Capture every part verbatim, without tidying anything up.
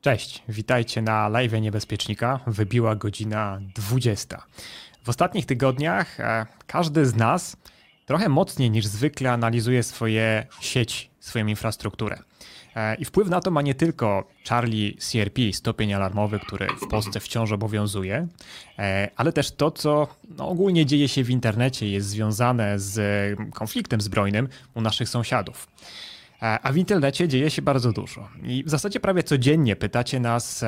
Cześć, witajcie na live Niebezpiecznika. Wybiła godzina dwudziesta. W ostatnich tygodniach e, każdy z nas trochę mocniej niż zwykle analizuje swoje sieci, swoją infrastrukturę. E, I wpływ na to ma nie tylko Charlie C R P, stopień alarmowy, który w Polsce wciąż obowiązuje, e, ale też to, co no, ogólnie dzieje się w internecie, jest związane z konfliktem zbrojnym u naszych sąsiadów. A w internecie dzieje się bardzo dużo. I w zasadzie prawie codziennie pytacie nas,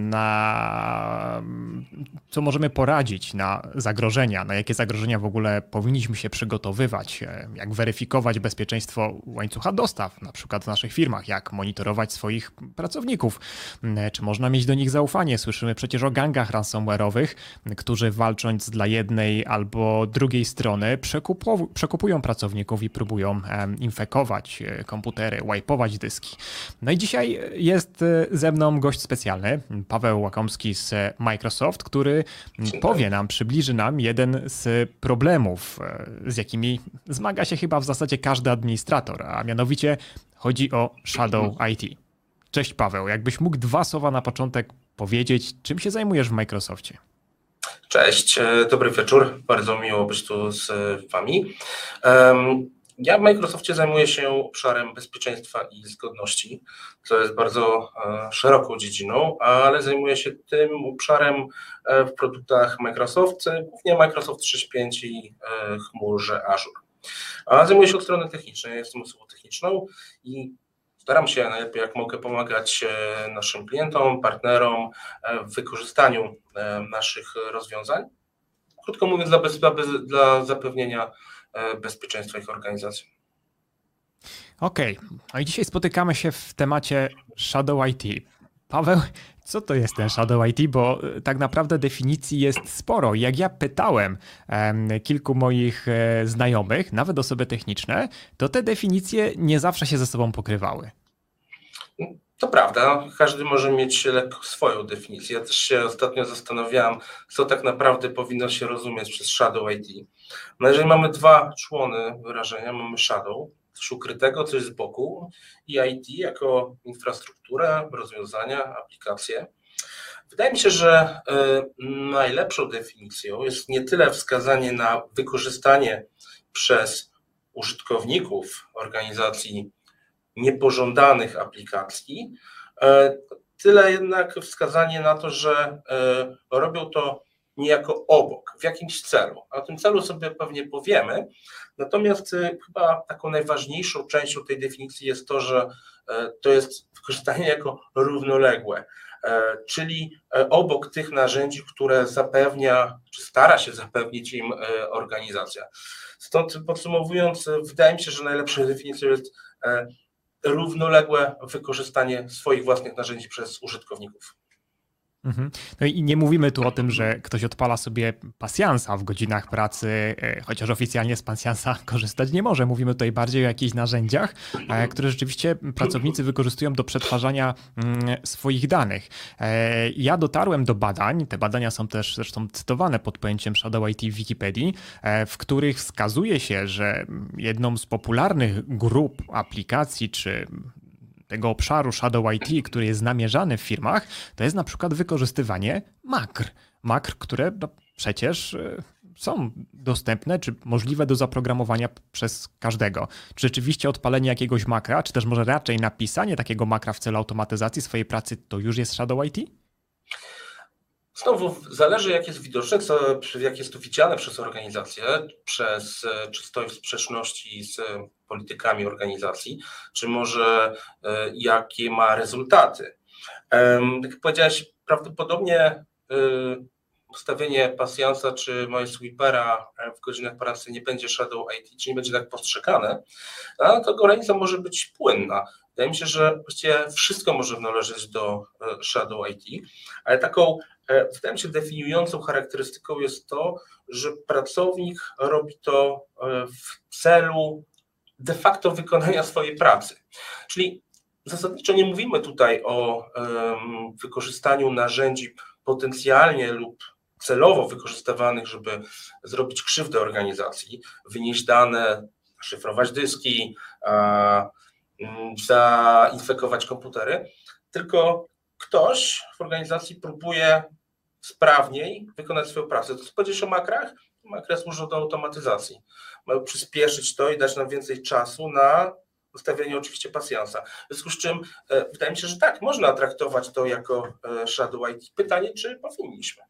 na co możemy poradzić na zagrożenia, na jakie zagrożenia w ogóle powinniśmy się przygotowywać, jak weryfikować bezpieczeństwo łańcucha dostaw, na przykład w naszych firmach, jak monitorować swoich pracowników, czy można mieć do nich zaufanie. Słyszymy przecież o gangach ransomware'owych, którzy walcząc dla jednej albo drugiej strony przekupu- przekupują pracowników i próbują infekować komputery, wipe'ować dyski. No i dzisiaj jest ze mną gość specjalny, Paweł Łakomski z Microsoft, który powie nam, przybliży nam jeden z problemów, z jakimi zmaga się chyba w zasadzie każdy administrator, a mianowicie chodzi o Shadow I T. Cześć Paweł, jakbyś mógł dwa słowa na początek powiedzieć, czym się zajmujesz w Microsoftie? Cześć, dobry wieczór, bardzo miło być tu z Wami. Um, Ja w Microsoftie zajmuję się obszarem bezpieczeństwa i zgodności, co jest bardzo e, szeroką dziedziną, ale zajmuję się tym obszarem e, w produktach Microsoft, głównie Microsoft trzysta sześćdziesiąt pięć i e, chmurze Azure. A zajmuję się od strony technicznej, jestem osobą techniczną i staram się najlepiej jak mogę pomagać e, naszym klientom, partnerom e, w wykorzystaniu e, naszych rozwiązań. Krótko mówiąc, dla, bez, dla, bez, dla zapewnienia bezpieczeństwa ich organizacji. Okej, okay. No i dzisiaj spotykamy się w temacie Shadow I T. Paweł, co to jest ten Shadow I T? Bo tak naprawdę definicji jest sporo. Jak ja pytałem um, kilku moich e, znajomych, nawet osoby techniczne, to te definicje nie zawsze się ze sobą pokrywały. To prawda, każdy może mieć lekko swoją definicję. Ja też się ostatnio zastanawiałem, co tak naprawdę powinno się rozumieć przez Shadow I T. No jeżeli mamy dwa człony wyrażenia, mamy Shadow, coś ukrytego, coś z boku, i I T jako infrastrukturę, rozwiązania, aplikacje. Wydaje mi się, że y, najlepszą definicją jest nie tyle wskazanie na wykorzystanie przez użytkowników organizacji niepożądanych aplikacji, tyle jednak wskazanie na to, że robią to niejako obok, w jakimś celu. A o tym celu sobie pewnie powiemy. Natomiast chyba taką najważniejszą częścią tej definicji jest to, że to jest wykorzystanie jako równoległe, czyli obok tych narzędzi, które zapewnia, czy stara się zapewnić im organizacja. Stąd podsumowując, wydaje mi się, że najlepszą definicją jest równoległe wykorzystanie swoich własnych narzędzi przez użytkowników. No i nie mówimy tu o tym, że ktoś odpala sobie pasjansa w godzinach pracy, chociaż oficjalnie z pasjansa korzystać nie może. Mówimy tutaj bardziej o jakichś narzędziach, które rzeczywiście pracownicy wykorzystują do przetwarzania swoich danych. Ja dotarłem do badań, te badania są też zresztą cytowane pod pojęciem Shadow I T w Wikipedii, w których wskazuje się, że jedną z popularnych grup aplikacji czy tego obszaru Shadow I T, który jest namierzany w firmach, to jest na przykład wykorzystywanie makr. Makr, które no, przecież są dostępne, czy możliwe do zaprogramowania przez każdego. Czy rzeczywiście odpalenie jakiegoś makra, czy też może raczej napisanie takiego makra w celu automatyzacji swojej pracy, to już jest Shadow I T? Znowu zależy, jak jest widoczne, co, jak jest to widziane przez organizację, przez, czy stoi w sprzeczności z politykami organizacji, czy może jakie ma rezultaty. Tak jak powiedziałeś, prawdopodobnie ustawienie pasjansa czy Minesweepera w godzinach pracy nie będzie Shadow I T, czy nie będzie tak postrzegane, no to granica może być płynna. Wydaje mi się, że właściwie wszystko może należeć do Shadow I T, ale taką, wydaje mi się, definiującą charakterystyką jest to, że pracownik robi to w celu de facto wykonania swojej pracy. Czyli zasadniczo nie mówimy tutaj o um, wykorzystaniu narzędzi potencjalnie lub celowo wykorzystywanych, żeby zrobić krzywdę organizacji, wynieść dane, szyfrować dyski, a, zainfekować komputery, tylko ktoś w organizacji próbuje sprawniej wykonać swoją pracę. To co powiedziałeś o makrach? Makry służą do automatyzacji. Mają przyspieszyć to i dać nam więcej czasu na ustawienie oczywiście pasjansa. W związku z czym e, wydaje mi się, że tak, można traktować to jako e, Shadow I T. Pytanie, czy powinniśmy?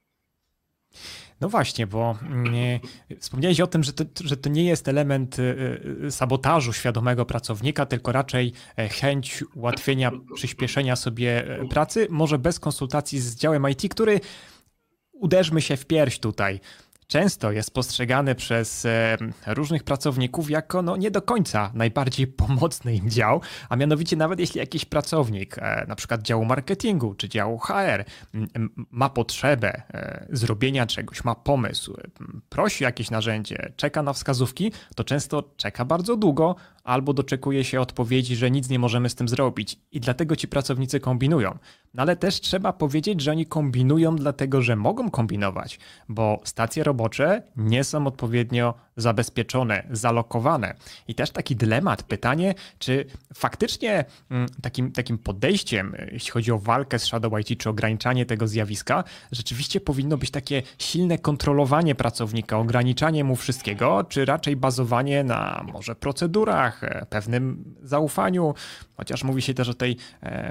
No właśnie, bo nie, wspomniałeś o tym, że to, że to nie jest element y, sabotażu świadomego pracownika, tylko raczej chęć ułatwienia, przyspieszenia sobie pracy, może bez konsultacji z działem I T, który, uderzmy się w pierś tutaj, często jest postrzegany przez e, różnych pracowników jako no, nie do końca najbardziej pomocny im dział, a mianowicie nawet jeśli jakiś pracownik, e, na przykład działu marketingu czy działu H R m, ma potrzebę e, zrobienia czegoś, ma pomysł, e, prosi o jakieś narzędzie, czeka na wskazówki, to często czeka bardzo długo albo doczekuje się odpowiedzi, że nic nie możemy z tym zrobić i dlatego ci pracownicy kombinują. No ale też trzeba powiedzieć, że oni kombinują dlatego, że mogą kombinować, bo stacje robocze nie są odpowiednio zabezpieczone, zalokowane. I też taki dylemat, pytanie, czy faktycznie takim, takim podejściem, jeśli chodzi o walkę z Shadow I T, czy ograniczanie tego zjawiska, rzeczywiście powinno być takie silne kontrolowanie pracownika, ograniczanie mu wszystkiego, czy raczej bazowanie na może procedurach, pewnym zaufaniu, chociaż mówi się też o tej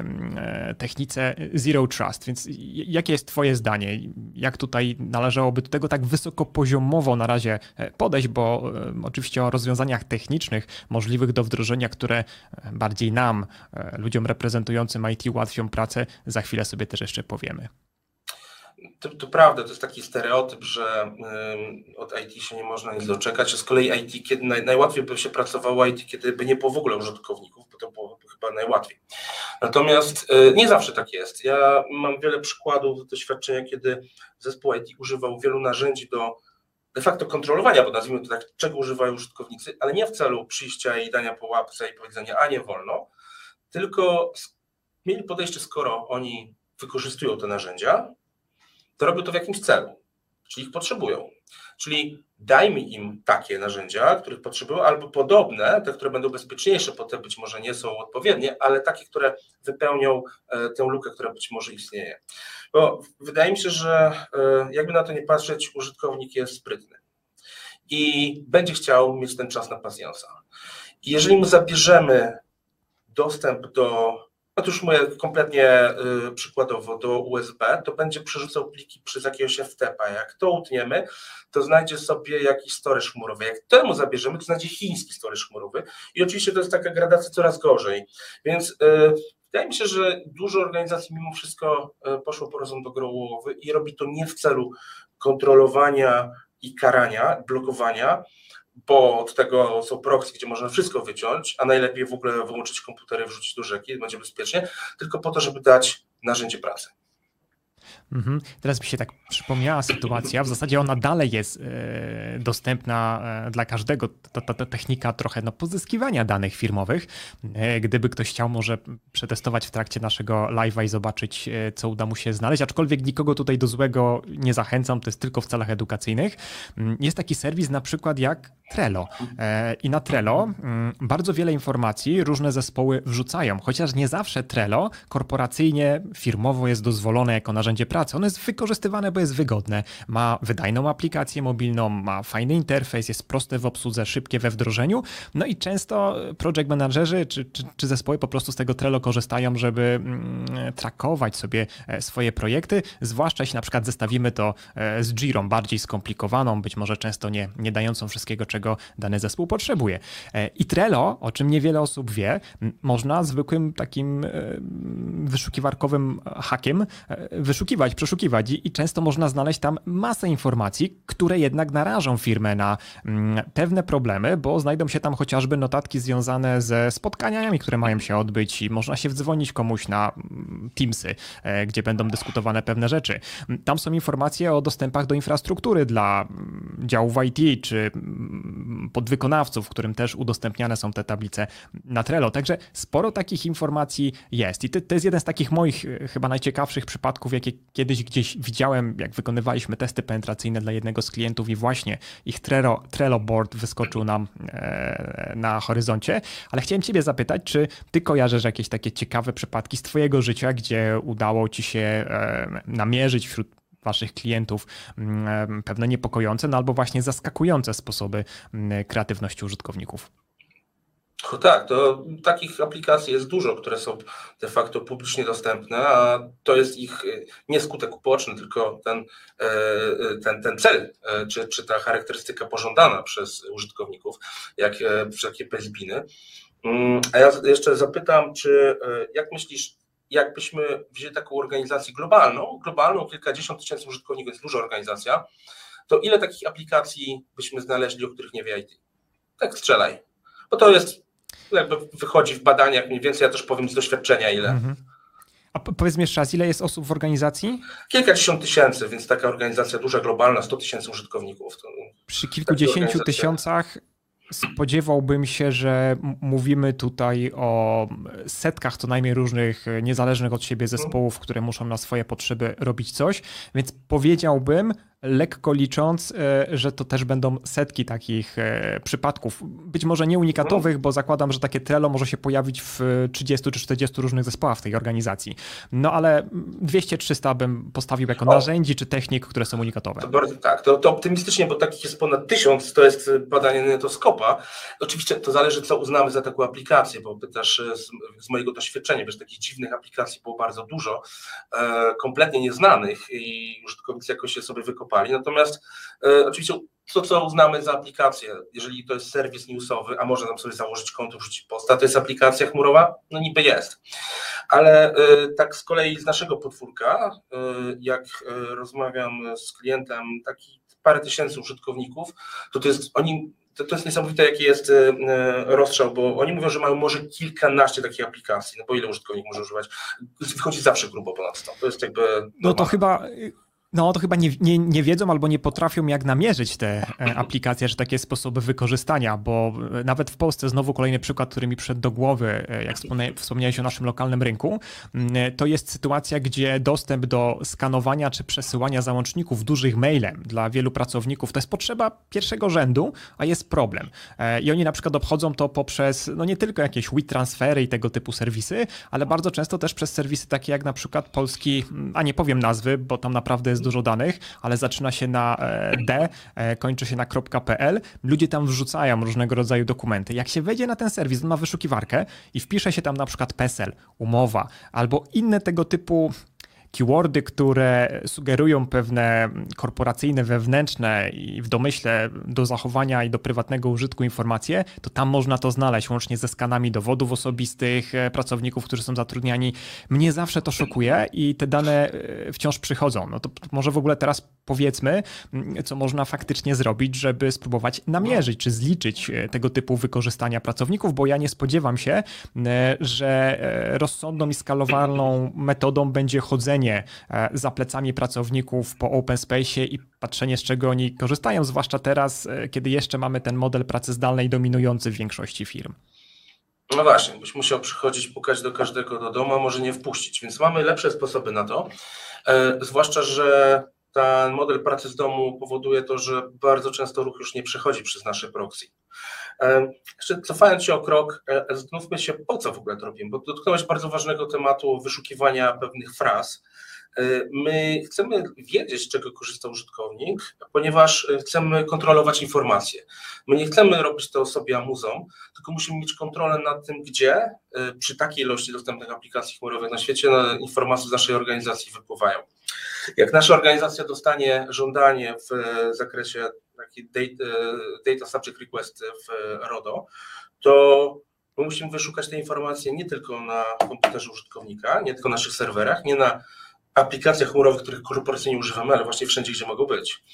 e, technice Zero Trust, więc jakie jest twoje zdanie? Jak tutaj należałoby do tego tak wysokopoziomowo na razie podejść, bo e, oczywiście o rozwiązaniach technicznych możliwych do wdrożenia, które bardziej nam, e, ludziom reprezentującym I T ułatwią pracę, za chwilę sobie też jeszcze powiemy. To, to prawda, to jest taki stereotyp, że y, od I T się nie można nic doczekać, a z kolei I T, kiedy naj, najłatwiej by się pracowało I T, kiedy by nie było w ogóle użytkowników, bo to byłoby chyba najłatwiej. Natomiast y, nie zawsze tak jest. Ja mam wiele przykładów doświadczenia, kiedy zespół I T używał wielu narzędzi do de facto kontrolowania, bo nazwijmy to tak, czego używają użytkownicy, ale nie w celu przyjścia i dania po łapce i powiedzenia, a nie wolno, tylko mieli podejście, skoro oni wykorzystują te narzędzia, to robią to w jakimś celu, czyli ich potrzebują. Czyli dajmy im takie narzędzia, których potrzebują, albo podobne, te, które będą bezpieczniejsze, potem być może nie są odpowiednie, ale takie, które wypełnią tę lukę, która być może istnieje. Bo wydaje mi się, że jakby na to nie patrzeć, użytkownik jest sprytny i będzie chciał mieć ten czas na pasjansa. I jeżeli mu zabierzemy dostęp do No to już mówię kompletnie y, przykładowo do U S B, to będzie przerzucał pliki przez jakiegoś F T P. Jak to utniemy, to znajdzie sobie jakiś storage chmurowy. Jak temu zabierzemy, to znajdzie chiński storage chmurowy. I oczywiście to jest taka gradacja coraz gorzej. Więc y, wydaje mi się, że dużo organizacji mimo wszystko y, poszło po rozum do głowy i robi to nie w celu kontrolowania i karania, blokowania, bo od tego są proxy, gdzie można wszystko wyciąć, a najlepiej w ogóle wyłączyć komputery, wrzucić do rzeki, będzie bezpiecznie, tylko po to, żeby dać narzędzie pracy. Mhm. Teraz mi się tak przypomniała sytuacja, w zasadzie ona dalej jest e, dostępna e, dla każdego, ta, ta, ta technika trochę no, pozyskiwania danych firmowych. E, gdyby ktoś chciał może przetestować w trakcie naszego live'a i zobaczyć, e, co uda mu się znaleźć, aczkolwiek nikogo tutaj do złego nie zachęcam, to jest tylko w celach edukacyjnych. Jest taki serwis na przykład jak Trello e, i na Trello m, bardzo wiele informacji różne zespoły wrzucają, chociaż nie zawsze Trello korporacyjnie, firmowo jest dozwolone jako narzędzie pracy. Ono jest wykorzystywane, bo jest wygodne. Ma wydajną aplikację mobilną, ma fajny interfejs, jest proste w obsłudze, szybkie we wdrożeniu. No i często project managerzy czy, czy, czy zespoły po prostu z tego Trello korzystają, żeby mm, trakować sobie swoje projekty, zwłaszcza jeśli na przykład zestawimy to z Jirą, bardziej skomplikowaną, być może często nie, nie dającą wszystkiego, czego dany zespół potrzebuje. I Trello, o czym niewiele osób wie, można zwykłym takim wyszukiwarkowym hakiem wyszukiwać, przeszukiwać i, i często można znaleźć tam masę informacji, które jednak narażą firmę na mm, pewne problemy, bo znajdą się tam chociażby notatki związane ze spotkaniami, które mają się odbyć i można się wdzwonić komuś na mm, Teamsy, e, gdzie będą dyskutowane pewne rzeczy. Tam są informacje o dostępach do infrastruktury dla mm, działów I T, czy mm, podwykonawców, w którym też udostępniane są te tablice na Trello. Także sporo takich informacji jest i to, to jest jeden z takich moich chyba najciekawszych przypadków, jakie kiedyś gdzieś widziałem, jak wykonywaliśmy testy penetracyjne dla jednego z klientów i właśnie ich Trello, Trello board wyskoczył nam e, na horyzoncie, ale chciałem ciebie zapytać, czy ty kojarzysz jakieś takie ciekawe przypadki z twojego życia, gdzie udało ci się e, namierzyć wśród waszych klientów pewne niepokojące, no albo właśnie zaskakujące sposoby kreatywności użytkowników? No tak, to takich aplikacji jest dużo, które są de facto publicznie dostępne, a to jest ich nie skutek uboczny, tylko ten, ten, ten cel, czy, czy ta charakterystyka pożądana przez użytkowników, jak wszelkie pezbiny. A ja jeszcze zapytam, czy jak myślisz, jakbyśmy wzięli taką organizację globalną, globalną, kilkadziesiąt tysięcy użytkowników, jest duża organizacja, to ile takich aplikacji byśmy znaleźli, o których nie wie I T? Tak strzelaj. Bo to jest, jakby wychodzi w badaniach mniej więcej, ja też powiem z doświadczenia ile. Mhm. A powiedz mi jeszcze raz, ile jest osób w organizacji? Kilkadziesiąt tysięcy, więc taka organizacja duża, globalna, sto tysięcy użytkowników. To przy kilkudziesięciu tysiącach spodziewałbym się, że mówimy tutaj o setkach co najmniej różnych niezależnych od siebie zespołów, które muszą na swoje potrzeby robić coś, więc powiedziałbym, lekko licząc, że to też będą setki takich przypadków, być może nie unikatowych, bo zakładam, że takie Trello może się pojawić w trzydziestu czy czterdziestu różnych zespołach w tej organizacji. No ale dwieście trzysta bym postawił jako o, narzędzi czy technik, które są unikatowe. To bardzo, tak, to, to optymistycznie, bo takich jest ponad tysiąc, to jest badanie Netoskopa. Oczywiście to zależy, co uznamy za taką aplikację, bo pytasz z, z mojego doświadczenia, wiesz, takich dziwnych aplikacji było bardzo dużo, e, kompletnie nieznanych i użytkownicy jakoś się sobie wykopali. Natomiast e, oczywiście to, co uznamy za aplikację, jeżeli to jest serwis newsowy, a można tam sobie założyć konto, wrzucić posta, to jest aplikacja chmurowa? No niby jest. Ale e, tak z kolei z naszego podwórka, e, jak e, rozmawiam z klientem, taki parę tysięcy użytkowników, to to jest, oni, to, to jest niesamowite, jaki jest e, rozstrzał, bo oni mówią, że mają może kilkanaście takich aplikacji, no bo ile użytkownik może używać? Wychodzi zawsze grubo ponad sto. To jest jakby normalne. No to chyba... No to chyba nie, nie, nie wiedzą albo nie potrafią jak namierzyć te aplikacje, że takie sposoby wykorzystania, bo nawet w Polsce, znowu kolejny przykład, który mi przyszedł do głowy, jak wspomniałeś o naszym lokalnym rynku, to jest sytuacja, gdzie dostęp do skanowania czy przesyłania załączników dużych mailem dla wielu pracowników to jest potrzeba pierwszego rzędu, a jest problem. I oni na przykład obchodzą to poprzez no nie tylko jakieś WeTransfery i tego typu serwisy, ale bardzo często też przez serwisy takie jak na przykład polski, a nie powiem nazwy, bo tam naprawdę jest dużo danych, ale zaczyna się na D, kończy się na .pl. Ludzie tam wrzucają różnego rodzaju dokumenty. Jak się wejdzie na ten serwis, on ma wyszukiwarkę i wpisze się tam na przykład PESEL, umowa albo inne tego typu keywordy, które sugerują pewne korporacyjne, wewnętrzne i w domyśle do zachowania i do prywatnego użytku informacje, to tam można to znaleźć, łącznie ze skanami dowodów osobistych, pracowników, którzy są zatrudniani. Mnie zawsze to szokuje i te dane wciąż przychodzą. No to może w ogóle teraz powiedzmy, co można faktycznie zrobić, żeby spróbować namierzyć, czy zliczyć tego typu wykorzystania pracowników, bo ja nie spodziewam się, że rozsądną i skalowalną metodą będzie chodzenie za plecami pracowników po open space i patrzenie, z czego oni korzystają, zwłaszcza teraz, kiedy jeszcze mamy ten model pracy zdalnej dominujący w większości firm. No właśnie, byś musiał przychodzić, pukać do każdego do domu, a może nie wpuścić, więc mamy lepsze sposoby na to, e, zwłaszcza, że ten model pracy z domu powoduje to, że bardzo często ruch już nie przechodzi przez nasze proxy. Jeszcze cofając się o krok, zastanówmy się, po co w ogóle to robimy, bo dotknąłeś bardzo ważnego tematu wyszukiwania pewnych fraz. My chcemy wiedzieć, z czego korzysta użytkownik, ponieważ chcemy kontrolować informacje. My nie chcemy robić to sobie amuzą, tylko musimy mieć kontrolę nad tym, gdzie przy takiej ilości dostępnych aplikacji chmurowych na świecie informacje z naszej organizacji wypływają. Jak nasza organizacja dostanie żądanie w zakresie taki data, data subject request w RODO, to my musimy wyszukać te informacje nie tylko na komputerze użytkownika, nie tylko na naszych serwerach, nie na aplikacjach chmurowych, których korporacyjnie używamy, ale właśnie wszędzie, gdzie mogą być.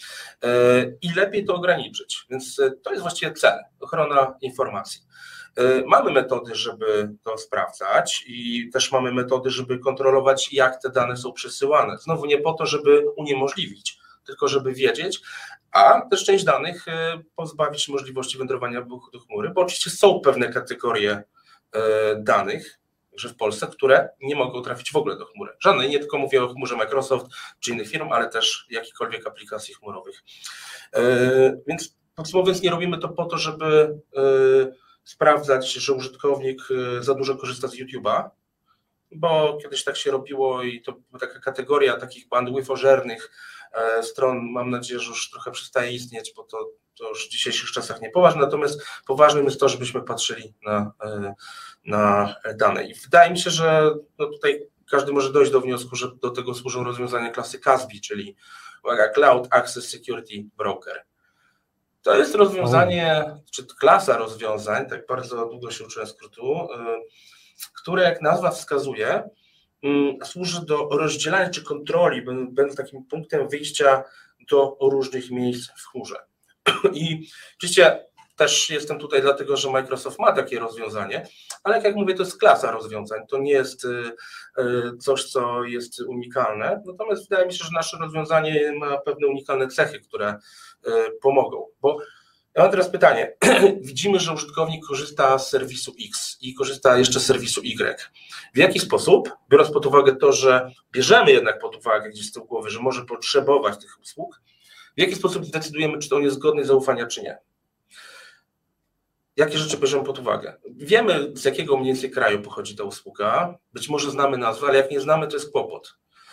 I lepiej to ograniczyć. Więc to jest właściwie cel, ochrona informacji. Mamy metody, żeby to sprawdzać i też mamy metody, żeby kontrolować, jak te dane są przesyłane. Znowu nie po to, żeby uniemożliwić, tylko żeby wiedzieć, a też część danych pozbawić możliwości wędrowania do chmury, bo oczywiście są pewne kategorie danych, że w Polsce, które nie mogą trafić w ogóle do chmury. Żadnej, nie tylko mówię o chmurze Microsoft czy innych firm, ale też jakichkolwiek aplikacji chmurowych. Więc podsumowując, nie robimy to po to, żeby sprawdzać, że użytkownik za dużo korzysta z YouTube'a, bo kiedyś tak się robiło i to taka kategoria takich bandwidth-ożernych stron, mam nadzieję, że już trochę przestaje istnieć, bo to, to już w dzisiejszych czasach niepoważne, natomiast poważnym jest to, żebyśmy patrzyli na, na dane. I wydaje mi się, że no tutaj każdy może dojść do wniosku, że do tego służą rozwiązania klasy C A S B I, czyli uwaga, Cloud Access Security Broker. To jest rozwiązanie, o. czy klasa rozwiązań, tak bardzo długo się uczyłem skrótu, które, jak nazwa wskazuje, służy do rozdzielania czy kontroli, będąc takim punktem wyjścia do różnych miejsc w chmurze. I oczywiście też jestem tutaj dlatego, że Microsoft ma takie rozwiązanie, ale jak, jak mówię, to jest klasa rozwiązań, to nie jest coś, co jest unikalne, natomiast wydaje mi się, że nasze rozwiązanie ma pewne unikalne cechy, które pomogą, bo ja mam teraz pytanie. Widzimy, że użytkownik korzysta z serwisu X i korzysta jeszcze z serwisu Y. W jaki sposób, biorąc pod uwagę to, że bierzemy jednak pod uwagę gdzieś z tyłu głowy, że może potrzebować tych usług, w jaki sposób zdecydujemy, czy to on jest godny zaufania, czy nie? Jakie rzeczy bierzemy pod uwagę? Wiemy, z jakiego mniej więcej kraju pochodzi ta usługa, być może znamy nazwę, ale jak nie znamy, to jest kłopot.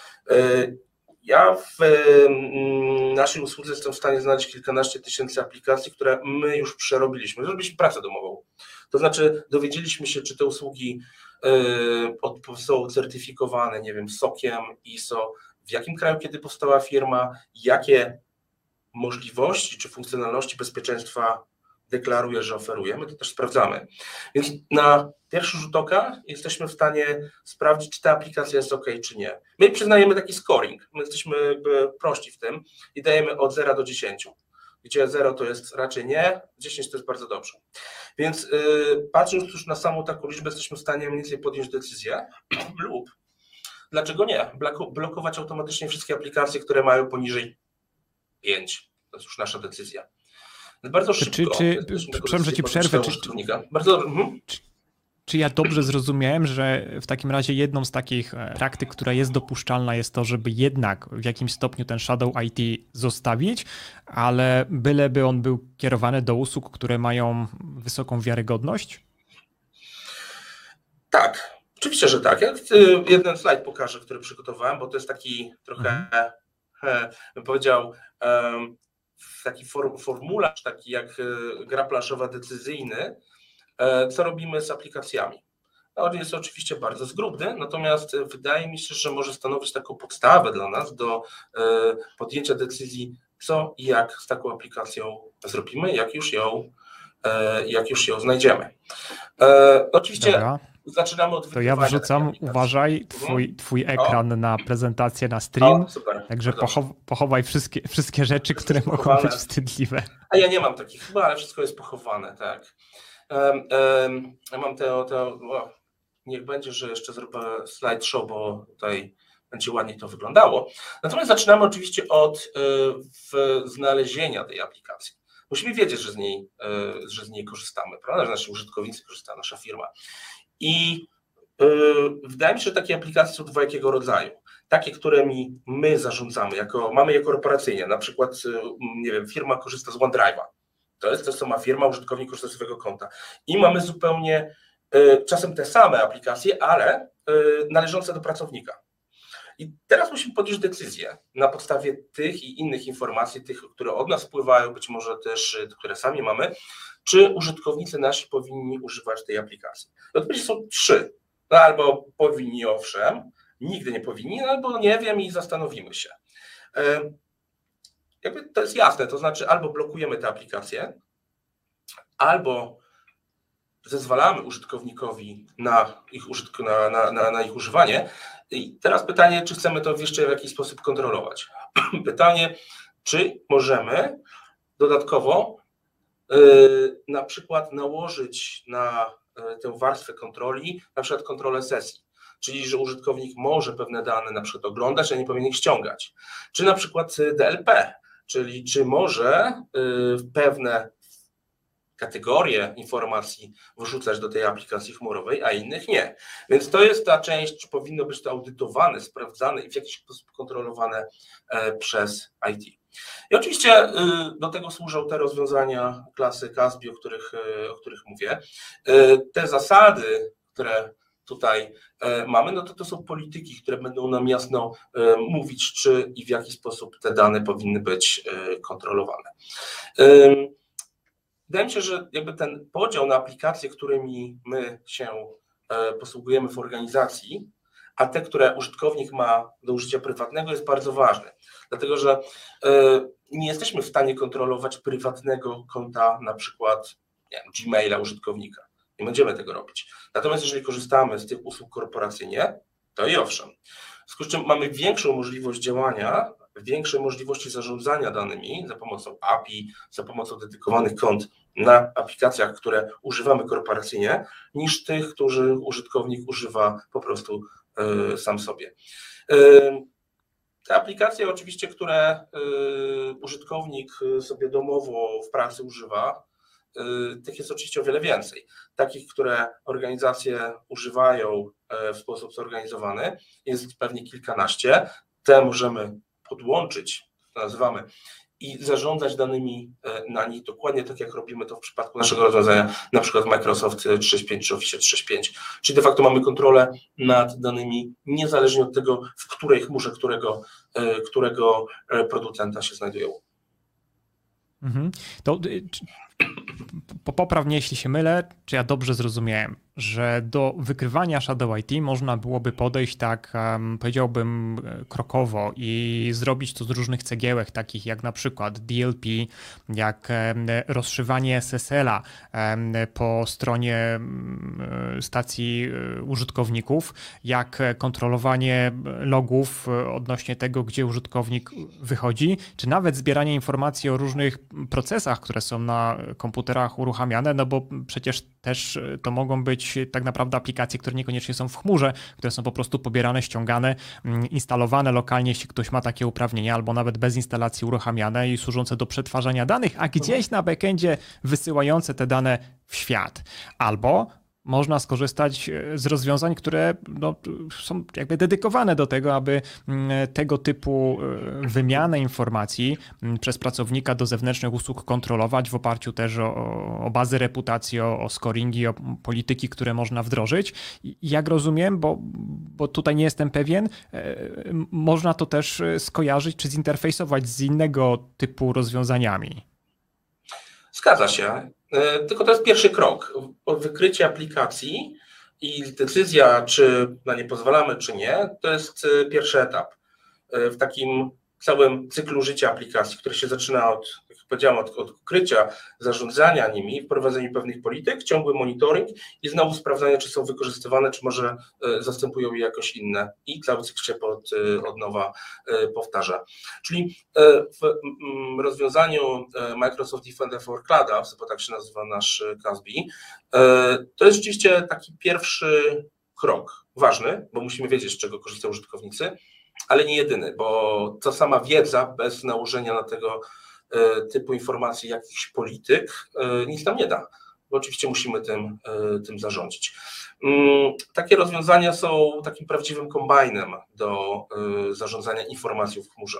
Ja w naszej usłudze jestem w stanie znaleźć kilkanaście tysięcy aplikacji, które my już przerobiliśmy. Zrobiliśmy pracę domową. To znaczy dowiedzieliśmy się, czy te usługi są certyfikowane, nie wiem, sokiem, I S O, w jakim kraju, kiedy powstała firma, jakie możliwości czy funkcjonalności bezpieczeństwa deklaruje, że oferujemy, to też sprawdzamy. Więc na pierwszy rzut oka jesteśmy w stanie sprawdzić, czy ta aplikacja jest OK, czy nie. My przyznajemy taki scoring, my jesteśmy jakby prości w tym i dajemy od zera do dziesięciu, gdzie zero to jest raczej nie, dziesięć to jest bardzo dobrze. Więc yy, patrząc już na samą taką liczbę, jesteśmy w stanie mniej więcej podjąć decyzję lub dlaczego nie, blokować automatycznie wszystkie aplikacje, które mają poniżej pięć. To jest już nasza decyzja. Bardzo szybko. Czy, czy, przepraszam, że ci przerwę. Czy, czy, Bardzo mhm. czy, czy ja dobrze zrozumiałem, że w takim razie jedną z takich praktyk, która jest dopuszczalna, jest to, żeby jednak w jakimś stopniu ten Shadow I T zostawić, ale byleby on był kierowany do usług, które mają wysoką wiarygodność? Tak, oczywiście, że tak. Ja jeden slajd pokażę, który przygotowałem, bo to jest taki trochę, mhm. bym powiedział, um, taki formularz, taki jak gra planszowa decyzyjny, co robimy z aplikacjami. On jest oczywiście bardzo zgrubny, natomiast wydaje mi się, że może stanowić taką podstawę dla nas do podjęcia decyzji, co i jak z taką aplikacją zrobimy, jak już ją, jak już ją znajdziemy. Oczywiście Dobra. Zaczynamy od To ja wrzucam, uważaj, twój, twój ekran o. na prezentację na stream, o, super, także pochow, pochowaj wszystkie, wszystkie rzeczy, wszystko które mogą pochowane. być wstydliwe. A ja nie mam takich chyba, ale wszystko jest pochowane, tak. Um, um, ja mam te, te o, niech będzie, że jeszcze zrobię slideshow, bo tutaj będzie ładniej to wyglądało. Natomiast zaczynamy oczywiście od y, w znalezienia tej aplikacji. Musimy wiedzieć, że z niej, y, że z niej korzystamy, prawda, że nasi użytkownicy korzystają, nasza firma. I yy, wydaje mi się, że takie aplikacje są dwojakiego rodzaju. Takie, którymi my zarządzamy, jako, mamy je korporacyjnie, na przykład, yy, nie wiem, firma korzysta z OneDrive'a. To jest to, co ma firma, użytkownik korzysta z swojego konta. I mamy zupełnie yy, czasem te same aplikacje, ale yy, należące do pracownika. I teraz musimy podjąć decyzję na podstawie tych i innych informacji, tych, które od nas wpływają, być może też, które sami mamy, czy użytkownicy nasi powinni używać tej aplikacji. Odpowiedzi są trzy. No, albo powinni, owszem, nigdy nie powinni, albo nie wiem i zastanowimy się. Jakby to jest jasne, to znaczy albo blokujemy te aplikacje, albo zezwalamy użytkownikowi na ich, użytk na, na, na, na ich używanie. I teraz pytanie, czy chcemy to jeszcze w jakiś sposób kontrolować. Pytanie, czy możemy dodatkowo yy, na przykład nałożyć na yy, tę warstwę kontroli na przykład kontrolę sesji, czyli że użytkownik może pewne dane na przykład oglądać, a nie powinien ich ściągać. Czy na przykład D L P, czyli czy może pewne kategorie informacji wrzucać do tej aplikacji chmurowej, a innych nie. Więc to jest ta część, czy powinno być to audytowane, sprawdzane i w jakiś sposób kontrolowane przez I T. I oczywiście do tego służą te rozwiązania klasy Casbi, o których, o których mówię. Te zasady, które tutaj mamy, no to to są polityki, które będą nam jasno mówić, czy i w jaki sposób te dane powinny być kontrolowane. Wydaje mi się, że jakby ten podział na aplikacje, którymi my się posługujemy w organizacji, a te, które użytkownik ma do użycia prywatnego, jest bardzo ważny. Dlatego, że nie jesteśmy w stanie kontrolować prywatnego konta, na przykład nie wiem, Gmaila użytkownika. Nie będziemy tego robić. Natomiast jeżeli korzystamy z tych usług korporacyjnie, to i owszem. W związku z czym mamy większą możliwość działania, większe możliwości zarządzania danymi za pomocą A P I, za pomocą dedykowanych kont na aplikacjach, które używamy korporacyjnie, niż tych, którzy użytkownik używa po prostu y, sam sobie. Y, te aplikacje oczywiście, które y, użytkownik sobie domowo w pracy używa, y, tych jest oczywiście o wiele więcej. Takich, które organizacje używają y, w sposób zorganizowany, jest pewnie kilkanaście. Te możemy podłączyć, to nazywamy, i zarządzać danymi na nich dokładnie tak, jak robimy to w przypadku naszego rozwiązania, na przykład Microsoft trzysta sześćdziesiąt pięć czy Office trzysta sześćdziesiąt pięć. Czyli de facto mamy kontrolę nad danymi niezależnie od tego, w której chmurze którego, którego producenta się znajdują. Mhm. To popraw mnie, jeśli się mylę, czy ja dobrze zrozumiałem, że do wykrywania Shadow I T można byłoby podejść tak, um, powiedziałbym, krokowo i zrobić to z różnych cegiełek, takich jak na przykład D L P, jak um, rozszywanie S S L-a um, po stronie um, stacji um, użytkowników, jak kontrolowanie logów odnośnie tego, gdzie użytkownik wychodzi, czy nawet zbieranie informacji o różnych procesach, które są na komputerach uruchamiane, no bo przecież też to mogą być tak naprawdę aplikacje, które niekoniecznie są w chmurze, które są po prostu pobierane, ściągane, instalowane lokalnie, jeśli ktoś ma takie uprawnienia, albo nawet bez instalacji uruchamiane i służące do przetwarzania danych, a gdzieś na backendzie wysyłające te dane w świat. Albo można skorzystać z rozwiązań, które no, są jakby dedykowane do tego, aby tego typu wymianę informacji przez pracownika do zewnętrznych usług kontrolować w oparciu też o, o bazy reputacji, o, o scoringi, o polityki, które można wdrożyć. I jak rozumiem, bo, bo tutaj nie jestem pewien, można to też skojarzyć czy zinterfejsować z innego typu rozwiązaniami. Zgadza się, tylko to jest pierwszy krok. Wykrycie aplikacji i decyzja, czy na nie pozwalamy, czy nie, to jest pierwszy etap w takim całym cyklu życia aplikacji, który się zaczyna od, jak powiedziałem, od, od odkrycia, zarządzania nimi, wprowadzenia pewnych polityk, ciągły monitoring i znowu sprawdzanie, czy są wykorzystywane, czy może zastępują je jakoś inne i cały cykl się pod, od nowa powtarza. Czyli w rozwiązaniu Microsoft Defender for Cloud, bo tak się nazywa nasz Casbi, to jest rzeczywiście taki pierwszy krok, ważny, bo musimy wiedzieć, z czego korzystają użytkownicy, ale nie jedyny, bo ta sama wiedza bez nałożenia na tego typu informacji jakichś polityk nic nam nie da, bo oczywiście musimy tym, tym zarządzić. Takie rozwiązania są takim prawdziwym kombajnem do zarządzania informacją w chmurze.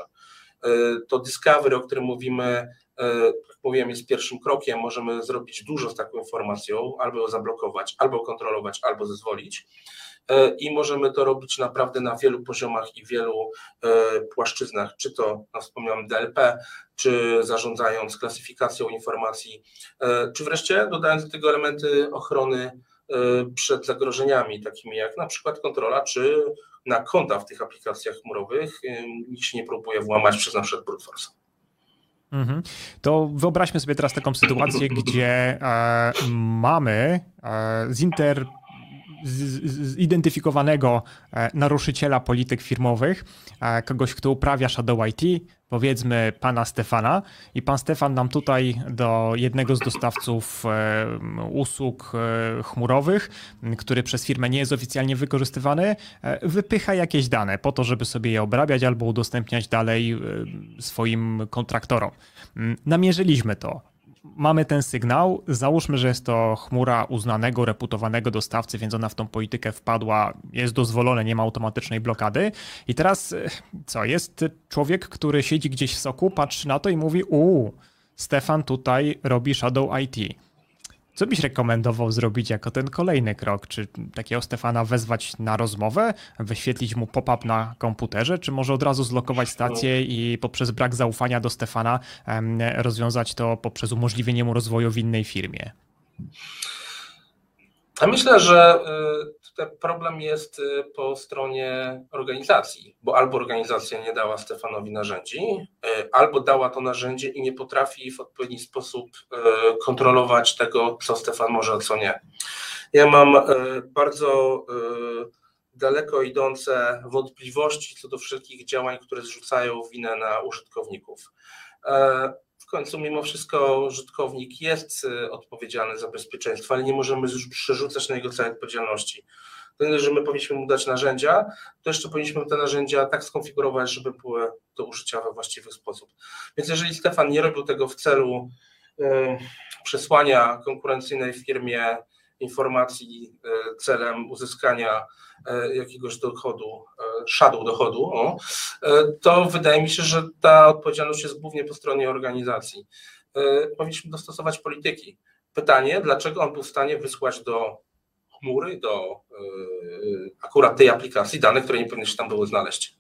To Discovery, o którym mówimy, jak mówiłem, jest pierwszym krokiem. Możemy zrobić dużo z taką informacją, albo ją zablokować, albo kontrolować, albo zezwolić. I możemy to robić naprawdę na wielu poziomach i wielu płaszczyznach, czy to, no wspomniałem, D L P, czy zarządzając klasyfikacją informacji, czy wreszcie dodając do tego elementy ochrony przed zagrożeniami, takimi jak na przykład kontrola, czy na konta w tych aplikacjach chmurowych nikt się nie próbuje włamać przez na przykład brute force. Mhm. To wyobraźmy sobie teraz taką sytuację, gdzie e, mamy e, zinter zidentyfikowanego naruszyciela polityk firmowych, kogoś, kto uprawia Shadow I T, powiedzmy pana Stefana, i pan Stefan nam tutaj do jednego z dostawców usług chmurowych, który przez firmę nie jest oficjalnie wykorzystywany, wypycha jakieś dane po to, żeby sobie je obrabiać albo udostępniać dalej swoim kontraktorom. Namierzyliśmy to. Mamy ten sygnał, załóżmy, że jest to chmura uznanego, reputowanego dostawcy, więc ona w tą politykę wpadła, jest dozwolone, nie ma automatycznej blokady. I teraz co, jest człowiek, który siedzi gdzieś w soku, patrzy na to i mówi: uuu, Stefan tutaj robi Shadow I T. Co byś rekomendował zrobić jako ten kolejny krok? Czy takiego Stefana wezwać na rozmowę, wyświetlić mu pop-up na komputerze, czy może od razu zlokować stację i poprzez brak zaufania do Stefana rozwiązać to poprzez umożliwienie mu rozwoju w innej firmie? Ja myślę, że tutaj problem jest po stronie organizacji, bo albo organizacja nie dała Stefanowi narzędzi, albo dała to narzędzie i nie potrafi w odpowiedni sposób kontrolować tego, co Stefan może, a co nie. Ja mam bardzo daleko idące wątpliwości co do wszelkich działań, które zrzucają winę na użytkowników. W końcu mimo wszystko użytkownik jest odpowiedzialny za bezpieczeństwo, ale nie możemy przerzucać na niego całej odpowiedzialności. To, że my powinniśmy mu dać narzędzia, to jeszcze powinniśmy te narzędzia tak skonfigurować, żeby były do użycia we właściwy sposób. Więc jeżeli Stefan nie robił tego w celu y, przesłania konkurencyjnej firmie informacji y, celem uzyskania y, jakiegoś dochodu, y, shadow dochodu, o, y, to wydaje mi się, że ta odpowiedzialność jest głównie po stronie organizacji. Y, powinniśmy dostosować polityki. Pytanie, dlaczego on był w stanie wysłać do chmury, do y, akurat tej aplikacji dane, które nie powinny się tam były znaleźć.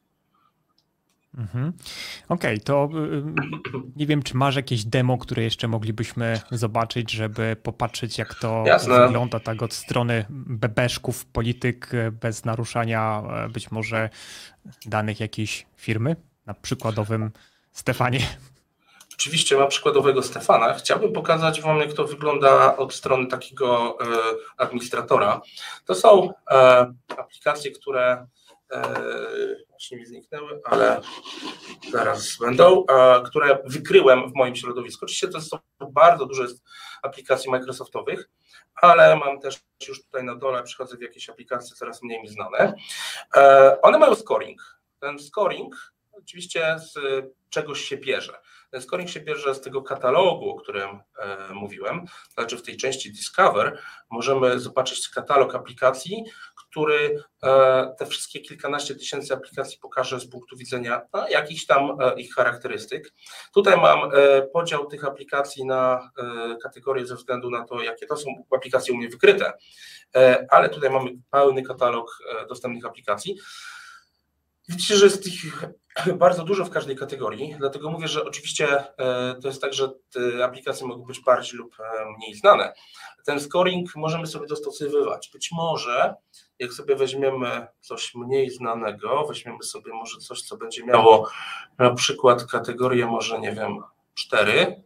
Mhm. Okej, okay, to nie wiem, czy masz jakieś demo, które jeszcze moglibyśmy zobaczyć, żeby popatrzeć, jak to Jasne. wygląda tak od strony bebeszków, polityk, bez naruszania być może danych jakiejś firmy, na przykładowym Stefanie. Oczywiście mam przykładowego Stefana. Chciałbym pokazać wam, jak to wygląda od strony takiego e, administratora. To są e, aplikacje, które e, właśnie mi zniknęły, ale zaraz będą, e, które wykryłem w moim środowisku. Oczywiście to jest bardzo dużo jest aplikacji Microsoftowych, ale mam też już tutaj na dole, przychodzę w jakieś aplikacje coraz mniej mi znane. E, one mają scoring. Ten scoring oczywiście z czegoś się bierze. Ten scoring się bierze z tego katalogu, o którym e, mówiłem, znaczy w tej części Discover możemy zobaczyć katalog aplikacji, który e, te wszystkie kilkanaście tysięcy aplikacji pokaże z punktu widzenia no, jakichś tam e, ich charakterystyk. Tutaj mam e, podział tych aplikacji na e, kategorie ze względu na to, jakie to są aplikacje u mnie wykryte, e, ale tutaj mamy pełny katalog e, dostępnych aplikacji. Widzicie, że jest ich bardzo dużo w każdej kategorii, dlatego mówię, że oczywiście to jest tak, że te aplikacje mogą być bardziej lub mniej znane. Ten scoring możemy sobie dostosowywać. Być może jak sobie weźmiemy coś mniej znanego, weźmiemy sobie może coś, co będzie miało na przykład kategorię może, nie wiem, cztery,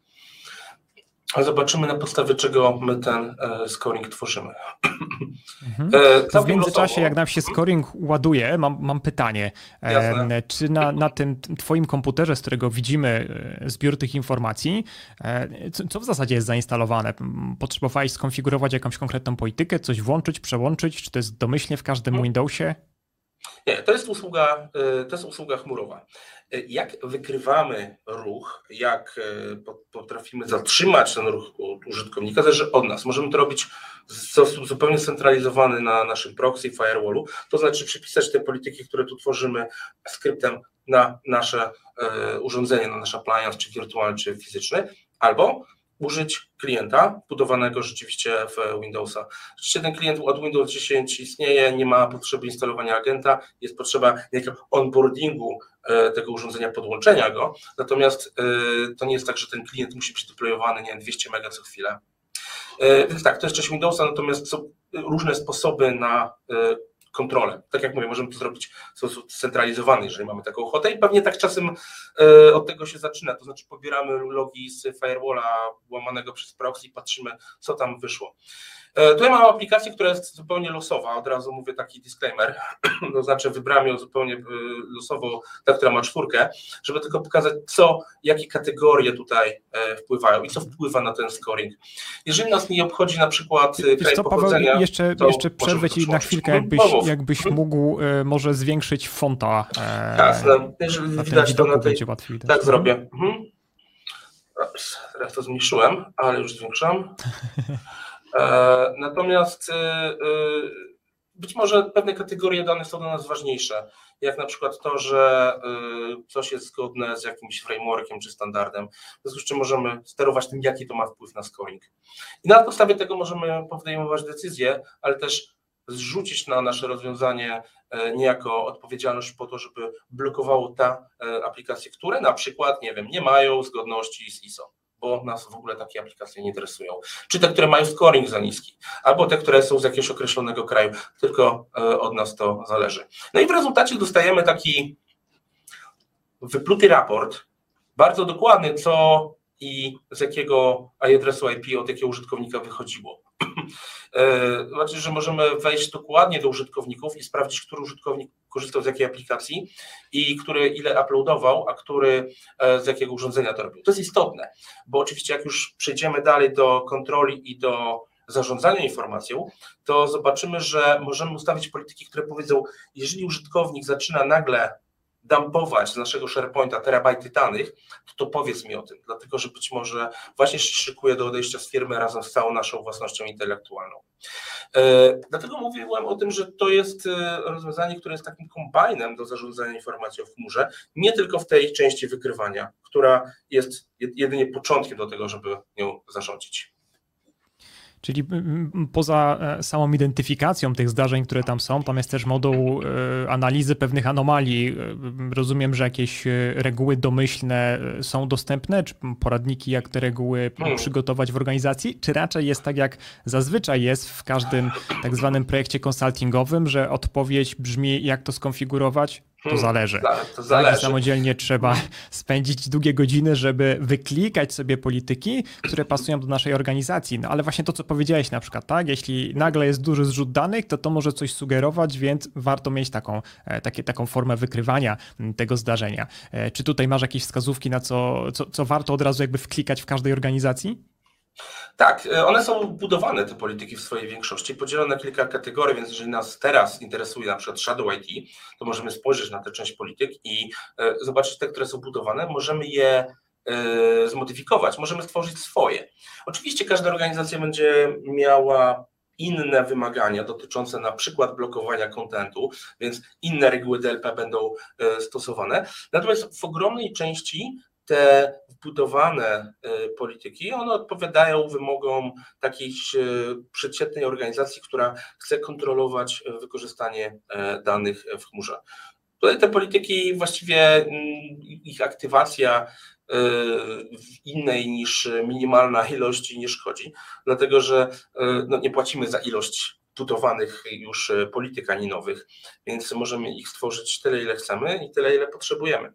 a zobaczymy na podstawie czego my ten scoring tworzymy. Mhm. W międzyczasie, jak nam się scoring ładuje, mam, mam pytanie. Jasne. Czy na, na tym twoim komputerze, z którego widzimy zbiór tych informacji, co w zasadzie jest zainstalowane? Potrzebowałeś skonfigurować jakąś konkretną politykę, coś włączyć, przełączyć? Czy to jest domyślnie w każdym hmm. Windowsie? Nie, to jest usługa, to jest usługa chmurowa. Jak wykrywamy ruch, jak potrafimy zatrzymać ten ruch użytkownika, zależy od nas. Możemy to robić w sposób zupełnie scentralizowany na naszym proxy, firewallu, to znaczy przypisać te polityki, które tu tworzymy skryptem na nasze urządzenie, na nasz appliance, czy wirtualny, czy fizyczny, albo użyć klienta budowanego rzeczywiście w Windowsa. Rzeczywiście ten klient od Windows dziesięć istnieje, nie ma potrzeby instalowania agenta, jest potrzeba jakiego onboardingu tego urządzenia, podłączenia go, natomiast to nie jest tak, że ten klient musi być deployowany, nie wiem, dwieście mega co chwilę. Więc tak, to jest część Windowsa, natomiast są różne sposoby na kontrolę. Tak jak mówię, możemy to zrobić w sposób scentralizowany, jeżeli mamy taką ochotę i pewnie tak czasem od tego się zaczyna, to znaczy pobieramy logi z firewalla łamanego przez proxy i patrzymy, co tam wyszło. Tutaj mam aplikację, która jest zupełnie losowa, od razu mówię taki disclaimer, to znaczy wybrałem ją zupełnie losowo, ta, która ma czwórkę, żeby tylko pokazać, co, jakie kategorie tutaj wpływają i co wpływa na ten scoring. Jeżeli nas nie obchodzi na przykład Wiesz kraj co, pochodzenia, Paweł, jeszcze, to jeszcze przerwę ci na chwilkę, jakbyś, jakbyś mógł może zwiększyć fonta. Jasne, jeżeli na widać to na tej, będzie łatwiej widać. Tak zrobię. Mhm. Ups, teraz to zmniejszyłem, ale już zwiększam. E, natomiast e, e, być może pewne kategorie danych są dla nas ważniejsze, jak na przykład to, że e, coś jest zgodne z jakimś frameworkiem czy standardem, w związku z czym możemy sterować tym, jaki to ma wpływ na scoring. I na podstawie tego możemy podejmować decyzje, ale też zrzucić na nasze rozwiązanie niejako odpowiedzialność po to, żeby blokowało ta aplikacje, które na przykład, nie wiem, nie mają zgodności z I S O, bo nas w ogóle takie aplikacje nie interesują. Czy te, które mają scoring za niski, albo te, które są z jakiegoś określonego kraju, tylko od nas to zależy. No i w rezultacie dostajemy taki wypluty raport, bardzo dokładny, co i z jakiego adresu I P od jakiego użytkownika wychodziło. Znaczy, że możemy wejść dokładnie do użytkowników i sprawdzić, który użytkownik korzystał z jakiej aplikacji i który ile uploadował, a który z jakiego urządzenia to robił. To jest istotne, bo oczywiście jak już przejdziemy dalej do kontroli i do zarządzania informacją, to zobaczymy, że możemy ustawić polityki, które powiedzą, jeżeli użytkownik zaczyna nagle dumpować z naszego SharePointa terabajty danych, to, to powiedz mi o tym, dlatego że być może właśnie się szykuje do odejścia z firmy razem z całą naszą własnością intelektualną. E, dlatego mówiłem o tym, że to jest rozwiązanie, które jest takim kombajnem do zarządzania informacją w chmurze, nie tylko w tej części wykrywania, która jest jedynie początkiem do tego, żeby nią zarządzić. Czyli poza samą identyfikacją tych zdarzeń, które tam są, tam jest też moduł analizy pewnych anomalii. Rozumiem, że jakieś reguły domyślne są dostępne, czy poradniki, jak te reguły hmm. przygotować w organizacji, czy raczej jest tak, jak zazwyczaj jest w każdym tak zwanym projekcie konsultingowym, że odpowiedź brzmi, jak to skonfigurować? To zależy. To zależy. Tak, samodzielnie trzeba spędzić długie godziny, żeby wyklikać sobie polityki, które pasują do naszej organizacji. No ale właśnie to, co powiedziałeś na przykład, tak? Jeśli nagle jest duży zrzut danych, to to może coś sugerować, więc warto mieć taką, takie, taką formę wykrywania tego zdarzenia. Czy tutaj masz jakieś wskazówki, na co, co, co warto od razu jakby wklikać w każdej organizacji? Tak, one są budowane, te polityki w swojej większości, podzielone na kilka kategorii, więc jeżeli nas teraz interesuje na przykład Shadow I T, to możemy spojrzeć na tę część polityk i zobaczyć te, które są budowane, możemy je zmodyfikować, możemy stworzyć swoje. Oczywiście każda organizacja będzie miała inne wymagania dotyczące na przykład blokowania kontentu, więc inne reguły D L P będą stosowane, natomiast w ogromnej części te wbudowane polityki, one odpowiadają wymogom takiej przeciętnej organizacji, która chce kontrolować wykorzystanie danych w chmurze. Tutaj te polityki, właściwie ich aktywacja w innej niż minimalna ilości nie szkodzi, dlatego że no, nie płacimy za ilość budowanych już polityk ani nowych, więc możemy ich stworzyć tyle, ile chcemy i tyle, ile potrzebujemy.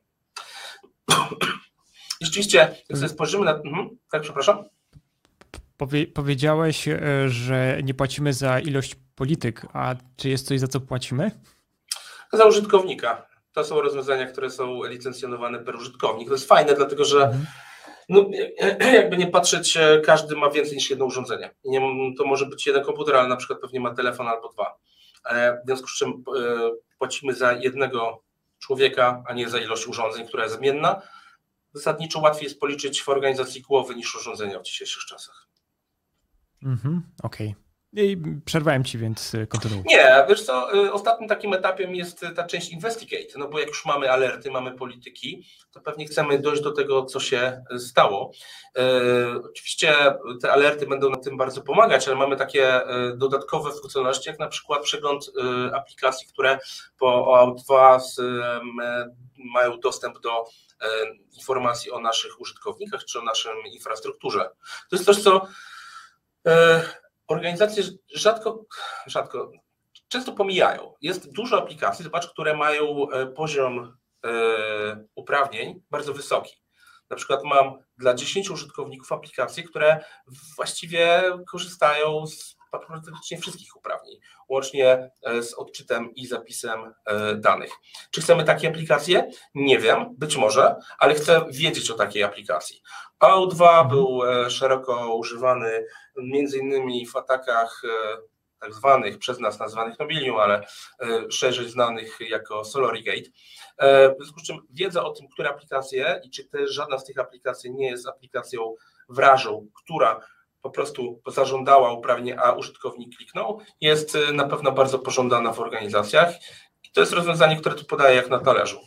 I rzeczywiście, jak sobie spojrzymy na... Mhm, tak, przepraszam. Powie, powiedziałeś, że nie płacimy za ilość polityk, a czy jest coś, za co płacimy? Za użytkownika. To są rozwiązania, które są licencjonowane per użytkownik. To jest fajne, dlatego że mhm. no, jakby nie patrzeć, każdy ma więcej niż jedno urządzenie. Nie, to może być jeden komputer, ale na przykład pewnie ma telefon albo dwa. W związku z czym płacimy za jednego człowieka, a nie za ilość urządzeń, która jest zmienna. Zasadniczo łatwiej jest policzyć w organizacji głowy niż urządzenia w dzisiejszych czasach. Mhm, okej. Okay. I przerwałem ci, więc kontynuuj. Nie, wiesz co, ostatnim takim etapem jest ta część investigate, no bo jak już mamy alerty, mamy polityki, to pewnie chcemy dojść do tego, co się stało. E, oczywiście te alerty będą nam tym bardzo pomagać, ale mamy takie dodatkowe funkcjonalności, jak na przykład przegląd aplikacji, które po O auth dwa mają dostęp do informacji o naszych użytkownikach czy o naszej infrastrukturze. To jest coś, co organizacje rzadko, rzadko, często pomijają. Jest dużo aplikacji, zobacz, które mają poziom uprawnień bardzo wysoki. Na przykład mam dla dziesięciu użytkowników aplikacje, które właściwie korzystają z praktycznie wszystkich uprawnień, łącznie z odczytem i zapisem danych. Czy chcemy takie aplikacje? Nie wiem, być może, ale chcę wiedzieć o takiej aplikacji. A U dwa był szeroko używany między innymi w atakach tak zwanych, przez nas nazwanych Nobilium, ale szerzej znanych jako Solorigate. W związku z czym wiedza o tym, które aplikacje i czy też żadna z tych aplikacji nie jest aplikacją wrażą, która po prostu zażądała uprawnień, a użytkownik kliknął, jest na pewno bardzo pożądana w organizacjach i to jest rozwiązanie, które tu podaję jak na talerzu.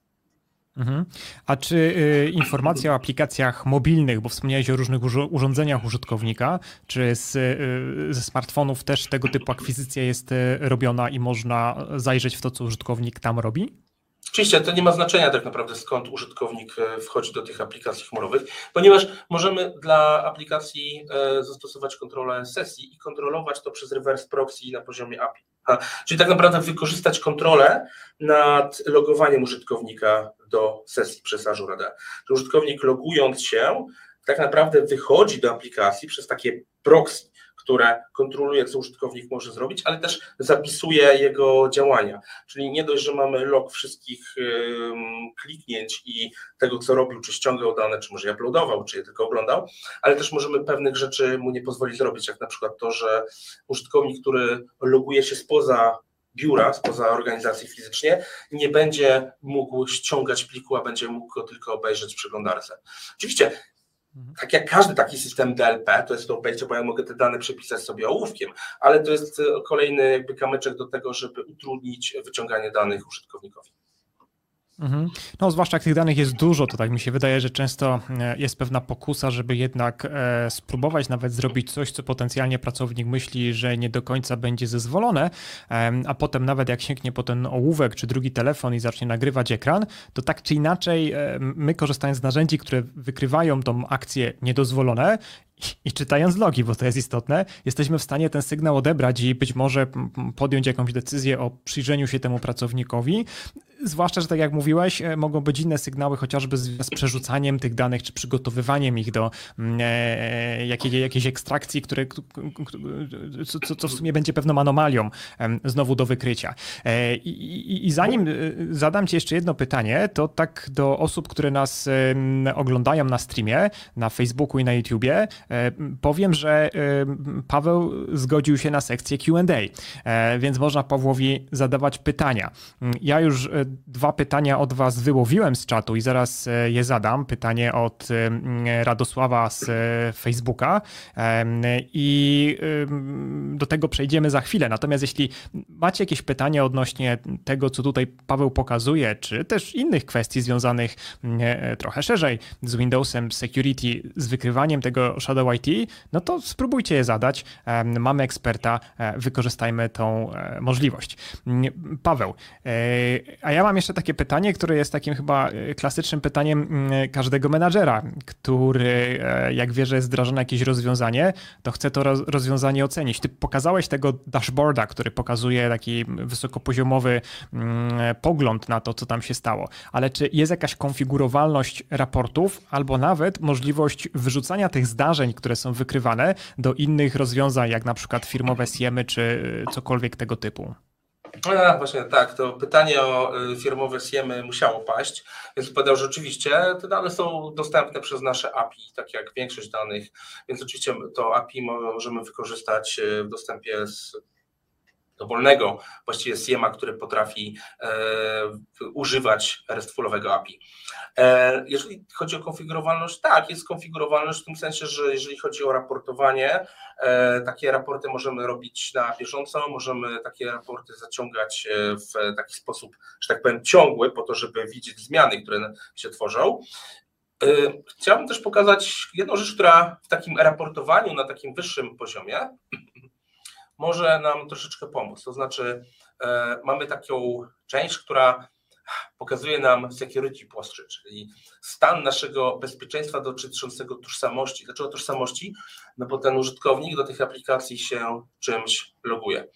Mhm. A czy y, informacja o aplikacjach mobilnych, bo wspomniałeś o różnych urz- urządzeniach użytkownika, czy z, y, ze smartfonów też tego typu akwizycja jest y, robiona i można zajrzeć w to, co użytkownik tam robi? Oczywiście to nie ma znaczenia tak naprawdę, skąd użytkownik wchodzi do tych aplikacji chmurowych, ponieważ możemy dla aplikacji zastosować kontrolę sesji i kontrolować to przez reverse proxy na poziomie A P I. Czyli tak naprawdę wykorzystać kontrolę nad logowaniem użytkownika do sesji przez Azure A D. Że użytkownik logując się tak naprawdę wychodzi do aplikacji przez takie proxy, które kontroluje, co użytkownik może zrobić, ale też zapisuje jego działania. Czyli nie dość, że mamy log wszystkich kliknięć i tego, co robił, czy ściągał dane, czy może je uploadował, czy je tylko oglądał, ale też możemy pewnych rzeczy mu nie pozwolić zrobić, jak na przykład to, że użytkownik, który loguje się spoza biura, spoza organizacji fizycznie, nie będzie mógł ściągać pliku, a będzie mógł go tylko obejrzeć w przeglądarce. Oczywiście, tak jak każdy taki system D L P, to jest to obejście, bo ja mogę te dane przepisać sobie ołówkiem, ale to jest kolejny jakby kamyczek do tego, żeby utrudnić wyciąganie danych użytkownikowi. Mhm. No zwłaszcza jak tych danych jest dużo, to tak mi się wydaje, że często jest pewna pokusa, żeby jednak e, spróbować nawet zrobić coś, co potencjalnie pracownik myśli, że nie do końca będzie zezwolone, e, a potem nawet jak sięgnie po ten ołówek czy drugi telefon i zacznie nagrywać ekran, to tak czy inaczej e, my korzystając z narzędzi, które wykrywają tą akcję niedozwolone, I, I czytając logi, bo to jest istotne, jesteśmy w stanie ten sygnał odebrać i być może podjąć jakąś decyzję o przyjrzeniu się temu pracownikowi. Zwłaszcza, że tak jak mówiłeś, mogą być inne sygnały, chociażby z, z przerzucaniem tych danych, czy przygotowywaniem ich do e, jakiej, jakiejś ekstrakcji, które, co, co w sumie będzie pewną anomalią e, znowu do wykrycia. E, i, I zanim zadam ci jeszcze jedno pytanie, to tak do osób, które nas e, oglądają na streamie, na Facebooku i na YouTubie, e, powiem, że e, Paweł zgodził się na sekcję Q and A, więc można Pawłowi zadawać pytania. Ja już dwa pytania od was wyłowiłem z czatu i zaraz je zadam. Pytanie od Radosława z Facebooka i do tego przejdziemy za chwilę. Natomiast jeśli macie jakieś pytania odnośnie tego, co tutaj Paweł pokazuje, czy też innych kwestii związanych trochę szerzej z Windowsem, security, z wykrywaniem tego Shadow I T, no to spróbujcie je zadać. Mamy eksperta, wykorzystajmy tą możliwość. Paweł, a ja mam jeszcze takie pytanie, które jest takim chyba klasycznym pytaniem każdego menadżera, który jak wie, że jest wdrażane jakieś rozwiązanie, to chce to rozwiązanie ocenić. Ty pokazałeś tego dashboarda, który pokazuje taki wysokopoziomowy pogląd na to, co tam się stało, ale czy jest jakaś konfigurowalność raportów albo nawet możliwość wyrzucania tych zdarzeń, które są wykrywane do innych rozwiązań, jak na przykład firmowe siemy czy cokolwiek tego typu? A, właśnie tak, to pytanie o firmowe siemy musiało paść, więc powiedział, że oczywiście te dane są dostępne przez nasze A P I, tak jak większość danych, więc oczywiście to A P I możemy wykorzystać w dostępie z dowolnego właściwie siema, który potrafi e, używać RESTfulowego A P I. E, jeżeli chodzi o konfigurowalność, tak, jest konfigurowalność w tym sensie, że jeżeli chodzi o raportowanie, e, takie raporty możemy robić na bieżąco, możemy takie raporty zaciągać w taki sposób, że tak powiem, ciągły, po to, żeby widzieć zmiany, które się tworzą. E, chciałbym też pokazać jedną rzecz, która w takim raportowaniu na takim wyższym poziomie może nam troszeczkę pomóc. To znaczy e, mamy taką część, która pokazuje nam security posture, czyli stan naszego bezpieczeństwa dotyczącego tożsamości. Dlaczego tożsamości? No bo ten użytkownik do tych aplikacji się czymś loguje.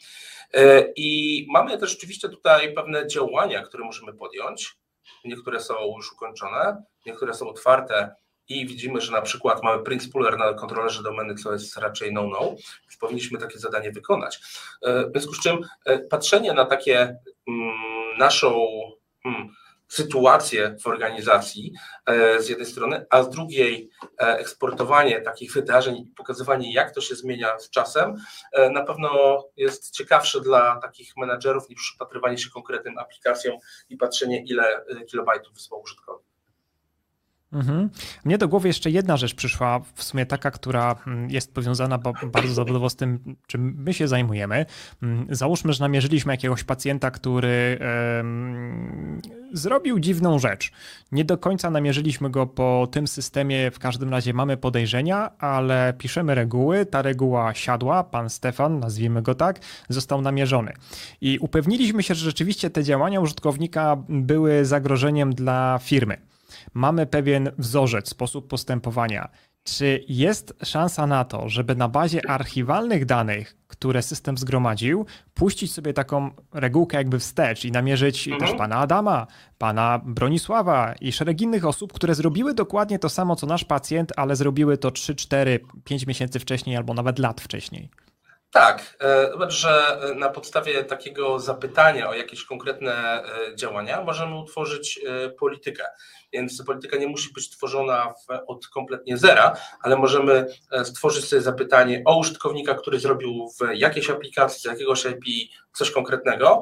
I mamy też rzeczywiście tutaj pewne działania, które możemy podjąć. Niektóre są już ukończone, niektóre są otwarte i widzimy, że na przykład mamy print spooler na kontrolerze domeny, co jest raczej no-no, więc powinniśmy takie zadanie wykonać. W związku z czym patrzenie na takie mm, naszą hmm, sytuację w organizacji z jednej strony, a z drugiej eksportowanie takich wydarzeń i pokazywanie, jak to się zmienia z czasem, na pewno jest ciekawsze dla takich menadżerów niż przypatrywanie się konkretnym aplikacjom i patrzenie, ile kilobajtów wysłał użytkownik. Mhm. Mnie do głowy jeszcze jedna rzecz przyszła, w sumie taka, która jest powiązana bardzo zawodowo z tym, czym my się zajmujemy. Załóżmy, że namierzyliśmy jakiegoś pacjenta, który um, zrobił dziwną rzecz. Nie do końca namierzyliśmy go po tym systemie, w każdym razie mamy podejrzenia, ale piszemy reguły, ta reguła siadła, pan Stefan, nazwijmy go tak, został namierzony. I upewniliśmy się, że rzeczywiście te działania użytkownika były zagrożeniem dla firmy. Mamy pewien wzorzec, sposób postępowania. Czy jest szansa na to, żeby na bazie archiwalnych danych, które system zgromadził, puścić sobie taką regułkę jakby wstecz i namierzyć mhm. też pana Adama, pana Bronisława i szereg innych osób, które zrobiły dokładnie to samo, co nasz pacjent, ale zrobiły to trzy, cztery, pięć miesięcy wcześniej albo nawet lat wcześniej? Tak, zobacz, że na podstawie takiego zapytania o jakieś konkretne działania możemy utworzyć politykę, więc polityka nie musi być tworzona w, od kompletnie zera, ale możemy stworzyć sobie zapytanie o użytkownika, który zrobił w jakiejś aplikacji, z jakiegoś I P coś konkretnego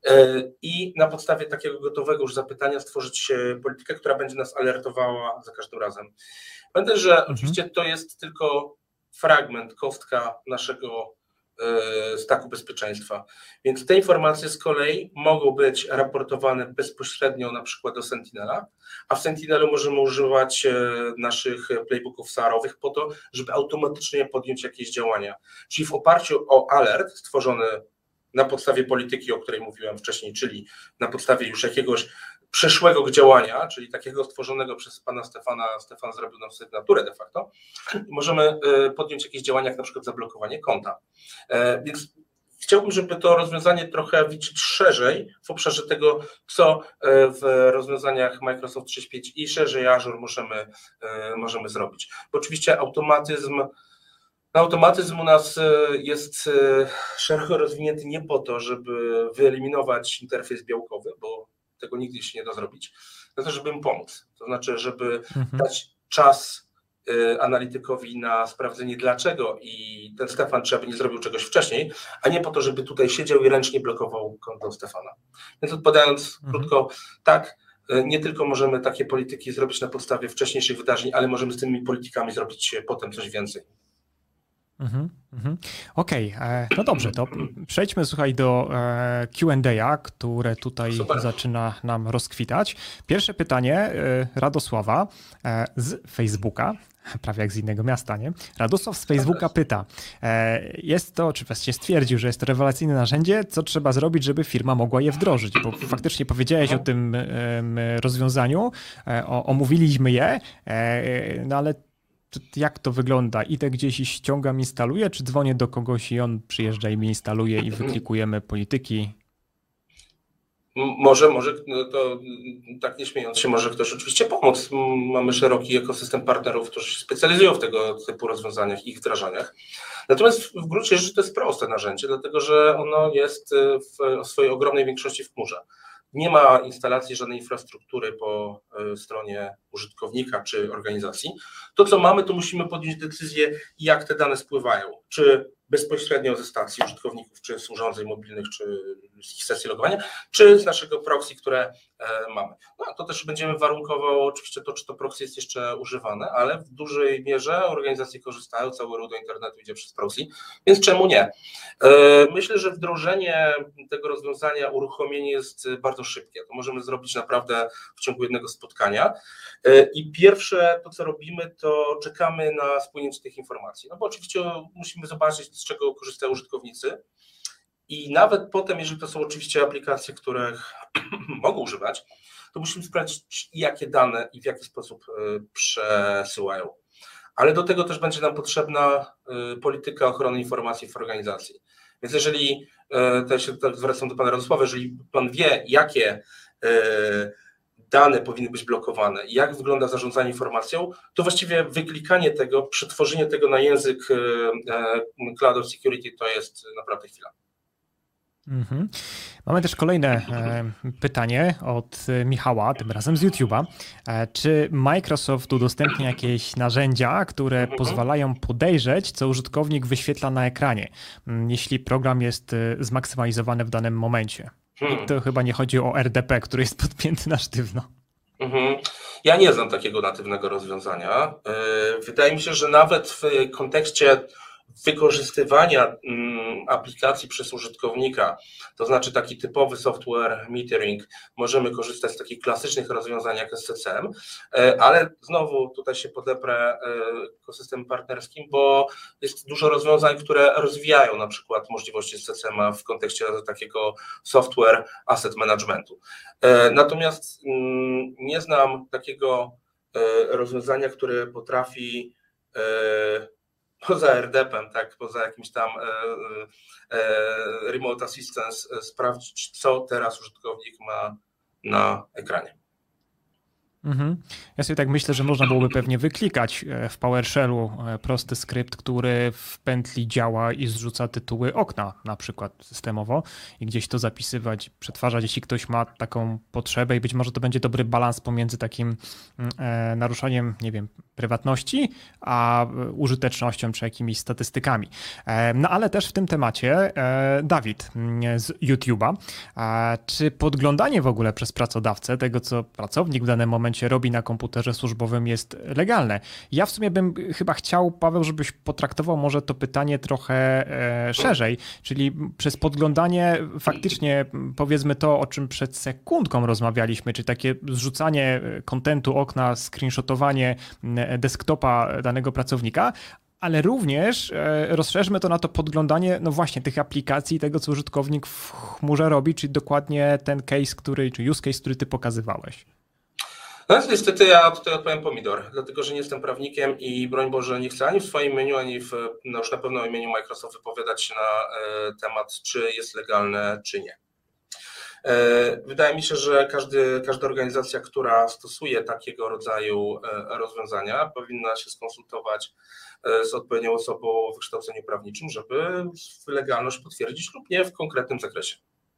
i na podstawie takiego gotowego już zapytania stworzyć politykę, która będzie nas alertowała za każdym razem. Pamiętaj, że mhm. oczywiście to jest tylko fragment, kostka naszego staku bezpieczeństwa. Więc te informacje z kolei mogą być raportowane bezpośrednio na przykład do Sentinela, a w Sentinelu możemy używać naszych playbooków S A R-owych po to, żeby automatycznie podjąć jakieś działania. Czyli w oparciu o alert stworzony na podstawie polityki, o której mówiłem wcześniej, czyli na podstawie już jakiegoś przeszłego działania, czyli takiego stworzonego przez pana Stefana, Stefan zrobił nam sygnaturę de facto, możemy podjąć jakieś działania, jak na przykład zablokowanie konta. Więc chciałbym, żeby to rozwiązanie trochę widzieć szerzej w obszarze tego, co w rozwiązaniach Microsoft trzysta sześćdziesiąt pięć i szerzej Azure możemy, możemy zrobić. Bo oczywiście automatyzm Automatyzm u nas jest szeroko rozwinięty nie po to, żeby wyeliminować interfejs białkowy, bo tego nigdy się nie da zrobić, tylko żeby im pomóc. To znaczy, żeby mhm. dać czas analitykowi na sprawdzenie dlaczego i ten Stefan czy aby nie zrobił czegoś wcześniej, a nie po to, żeby tutaj siedział i ręcznie blokował konto Stefana. Więc odpowiadając mhm. krótko, tak, nie tylko możemy takie polityki zrobić na podstawie wcześniejszych wydarzeń, ale możemy z tymi politykami zrobić potem coś więcej. Mhm, mhm. Okej, okay, no dobrze, to przejdźmy słuchaj do Q and A, które tutaj Super. zaczyna nam rozkwitać. Pierwsze pytanie Radosława z Facebooka, prawie jak z innego miasta, nie? Radosław z Facebooka pyta, jest to, czy właściwie stwierdził, że jest to rewelacyjne narzędzie, co trzeba zrobić, żeby firma mogła je wdrożyć, bo faktycznie powiedziałeś o tym rozwiązaniu, omówiliśmy je, no ale jak to wygląda? Idę gdzieś i ściągam, instaluję, czy dzwonię do kogoś i on przyjeżdża i mi instaluje i wyklikujemy polityki? Może, może, no to tak nie śmiejąc się, może ktoś oczywiście pomóc. Mamy szeroki ekosystem partnerów, którzy się specjalizują w tego typu rozwiązaniach i ich wdrażaniach. Natomiast w gruncie rzeczy to jest proste narzędzie, dlatego że ono jest w swojej ogromnej większości w chmurze. Nie ma instalacji żadnej infrastruktury po stronie użytkownika czy organizacji. To, co mamy, to musimy podjąć decyzję, jak te dane spływają. Czy bezpośrednio ze stacji użytkowników, czy z urządzeń mobilnych, czy z ich sesji logowania, czy z naszego proxy, które mamy. No, to też będziemy warunkowało oczywiście to, czy to proxy jest jeszcze używane, ale w dużej mierze organizacje korzystają, cały ruch do internetu idzie przez proxy, więc czemu nie? Myślę, że wdrożenie tego rozwiązania, uruchomienie jest bardzo szybkie. To możemy zrobić naprawdę w ciągu jednego spotkania. I pierwsze to, co robimy, to czekamy na spłynięcie tych informacji. No bo oczywiście musimy zobaczyć, z czego korzystają użytkownicy I nawet potem, jeżeli to są oczywiście aplikacje, których mogą używać, to musimy sprawdzić, jakie dane i w jaki sposób przesyłają. Ale do tego też będzie nam potrzebna polityka ochrony informacji w organizacji. Więc jeżeli, to się tak zwracam do pana Radosława, jeżeli pan wie, jakie dane powinny być blokowane i jak wygląda zarządzanie informacją, to właściwie wyklikanie tego, przetworzenie tego na język Cloud of Security to jest naprawdę chwila. Mhm. Mamy też kolejne e, pytanie od Michała, tym razem z YouTube'a. E, czy Microsoft udostępnia jakieś narzędzia, które mhm. pozwalają podejrzeć, co użytkownik wyświetla na ekranie, jeśli program jest zmaksymalizowany w danym momencie? Hmm. To chyba nie chodzi o R D P, który jest podpięty na sztywno. Mhm. Ja nie znam takiego natywnego rozwiązania. Wydaje mi się, że nawet w kontekście wykorzystywania aplikacji przez użytkownika, to znaczy taki typowy software metering, możemy korzystać z takich klasycznych rozwiązań jak S C C M, ale znowu tutaj się podeprę ekosystemem partnerskim, bo jest dużo rozwiązań, które rozwijają na przykład możliwości S C C M w kontekście takiego software asset managementu. Natomiast nie znam takiego rozwiązania, które potrafi poza R D P em, tak, poza jakimś tam e, e, remote assistance e, sprawdzić, co teraz użytkownik ma na ekranie. Mhm. Ja sobie tak myślę, że można byłoby pewnie wyklikać w PowerShellu prosty skrypt, który w pętli działa i zrzuca tytuły okna na przykład systemowo i gdzieś to zapisywać, przetwarzać, jeśli ktoś ma taką potrzebę i być może to będzie dobry balans pomiędzy takim e, naruszaniem, nie wiem, prywatności, a użytecznością czy jakimiś statystykami. E, no ale też w tym temacie e, Dawid z YouTube'a. E, czy podglądanie w ogóle przez pracodawcę tego, co pracownik w danym momencie robi na komputerze służbowym, jest legalne? Ja w sumie bym chyba chciał, Paweł, żebyś potraktował może to pytanie trochę e, szerzej, czyli przez podglądanie faktycznie powiedzmy to, o czym przed sekundką rozmawialiśmy, czy takie zrzucanie kontentu okna, screenshotowanie desktopa danego pracownika, ale również rozszerzmy to na to podglądanie, no właśnie, tych aplikacji, tego, co użytkownik w chmurze robi, czyli dokładnie ten case, który, czy use case, który ty pokazywałeś. No niestety ja tutaj odpowiem pomidor, dlatego że nie jestem prawnikiem i broń Boże nie chcę ani w swoim imieniu, ani w, no już na pewno w imieniu Microsoft wypowiadać się na e, temat, czy jest legalne, czy nie. E, wydaje mi się, że każdy, każda organizacja, która stosuje takiego rodzaju e, rozwiązania, powinna się skonsultować e, z odpowiednią osobą o wykształceniu prawniczym, żeby legalność potwierdzić lub nie w konkretnym zakresie.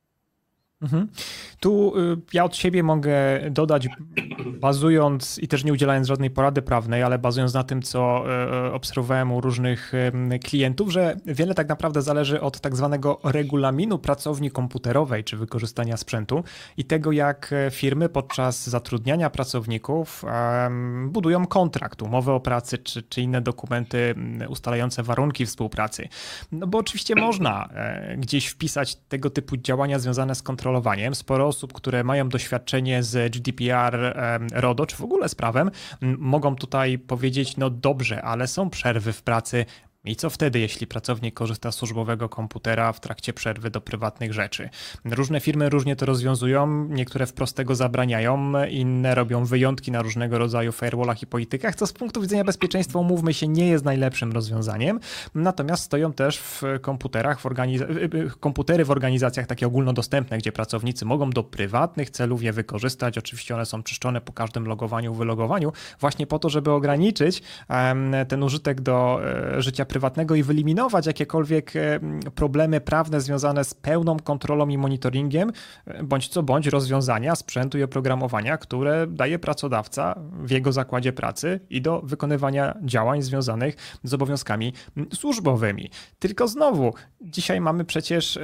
Mhm. Tu ja od siebie mogę dodać, bazując i też nie udzielając żadnej porady prawnej, ale bazując na tym, co obserwowałem u różnych klientów, że wiele tak naprawdę zależy od tak zwanego regulaminu pracowni komputerowej czy wykorzystania sprzętu i tego, jak firmy podczas zatrudniania pracowników budują kontrakt, umowę o pracy czy, czy inne dokumenty ustalające warunki współpracy. No bo oczywiście można gdzieś wpisać tego typu działania związane z kontrolą. Sporo osób, które mają doświadczenie z G D P R, RODO, czy w ogóle z prawem, mogą tutaj powiedzieć, no dobrze, ale są przerwy w pracy. I co wtedy, jeśli pracownik korzysta z służbowego komputera w trakcie przerwy do prywatnych rzeczy? Różne firmy różnie to rozwiązują, niektóre wprost tego zabraniają, inne robią wyjątki na różnego rodzaju firewallach i politykach, co z punktu widzenia bezpieczeństwa, umówmy się, nie jest najlepszym rozwiązaniem. Natomiast stoją też w komputerach, w organiz- komputery w organizacjach takie ogólnodostępne, gdzie pracownicy mogą do prywatnych celów je wykorzystać. Oczywiście one są czyszczone po każdym logowaniu, wylogowaniu, właśnie po to, żeby ograniczyć ten użytek do życia prywatnego i wyeliminować jakiekolwiek problemy prawne związane z pełną kontrolą i monitoringiem, bądź co bądź rozwiązania sprzętu i oprogramowania, które daje pracodawca w jego zakładzie pracy i do wykonywania działań związanych z obowiązkami służbowymi. Tylko znowu, dzisiaj mamy przecież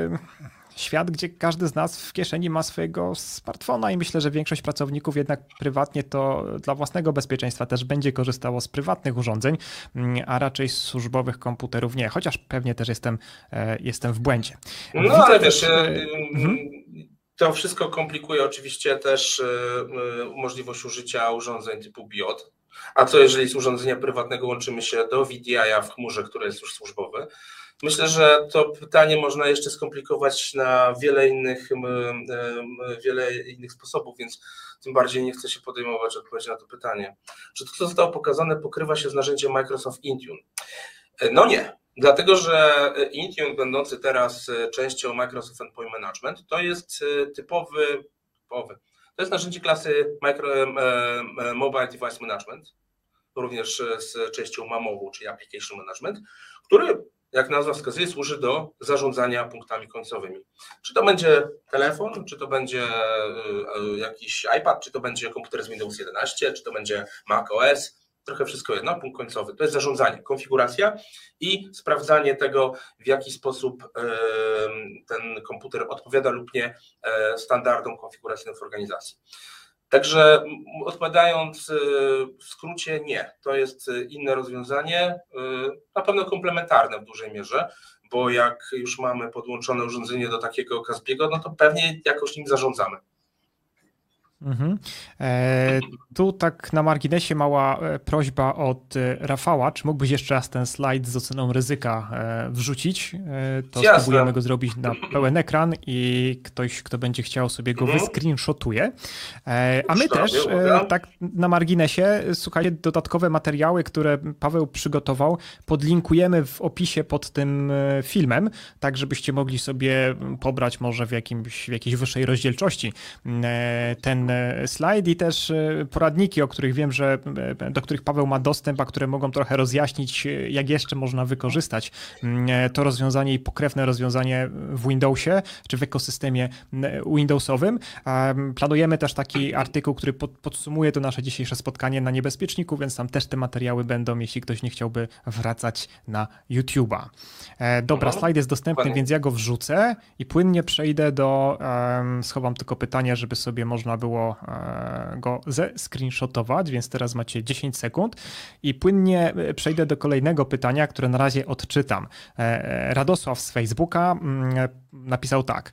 świat, gdzie każdy z nas w kieszeni ma swojego smartfona i myślę, że większość pracowników jednak prywatnie to dla własnego bezpieczeństwa też będzie korzystało z prywatnych urządzeń, a raczej z służbowych komputerów nie, chociaż pewnie też jestem, jestem w błędzie. No Widzę ale wiesz, też... mhm. to wszystko komplikuje oczywiście też możliwość użycia urządzeń typu B I O D, a co jeżeli z urządzenia prywatnego łączymy się do V D I a w chmurze, który jest już służbowy, Myślę, że to pytanie można jeszcze skomplikować na wiele innych, wiele innych sposobów, więc tym bardziej nie chcę się podejmować odpowiedzi na to pytanie. Czy to, co zostało pokazane, pokrywa się z narzędziem Microsoft Intune? No nie, dlatego że Intune, będący teraz częścią Microsoft Endpoint Management, to jest typowy, typowy to jest narzędzie klasy Micro, Mobile Device Management, również z częścią mamową, czyli Application Management, który, jak nazwa wskazuje, służy do zarządzania punktami końcowymi. Czy to będzie telefon, czy to będzie jakiś iPad, czy to będzie komputer z Windows jedenaście, czy to będzie macOS, trochę wszystko jedno, punkt końcowy. To jest zarządzanie, konfiguracja i sprawdzanie tego, w jaki sposób ten komputer odpowiada lub nie standardom konfiguracyjnym w organizacji. Także odpowiadając w skrócie, nie, to jest inne rozwiązanie, na pewno komplementarne w dużej mierze, bo jak już mamy podłączone urządzenie do takiego Caspiego, no to pewnie jakoś nim zarządzamy. Mhm. E, tu tak na marginesie mała prośba od Rafała, czy mógłbyś jeszcze raz ten slajd z oceną ryzyka e, wrzucić? E, to Jasne. Spróbujemy go zrobić na pełen ekran i ktoś, kto będzie chciał sobie go mhm. wyscreenshotuje. E, a my też e, tak na marginesie, słuchajcie, dodatkowe materiały, które Paweł przygotował, podlinkujemy w opisie pod tym filmem, tak żebyście mogli sobie pobrać może w, jakimś, w jakiejś wyższej rozdzielczości e, ten slajd i też poradniki, o których wiem, że do których Paweł ma dostęp, a które mogą trochę rozjaśnić, jak jeszcze można wykorzystać to rozwiązanie i pokrewne rozwiązanie w Windowsie, czy w ekosystemie Windowsowym. Planujemy też taki artykuł, który podsumuje to nasze dzisiejsze spotkanie na Niebezpieczniku, więc tam też te materiały będą, jeśli ktoś nie chciałby wracać na YouTube'a. Dobra, slajd jest dostępny, więc ja go wrzucę i płynnie przejdę do, schowam tylko pytania, żeby sobie można było go zescreenshotować, więc teraz macie dziesięć sekund i płynnie przejdę do kolejnego pytania, które na razie odczytam. Radosław z Facebooka napisał tak.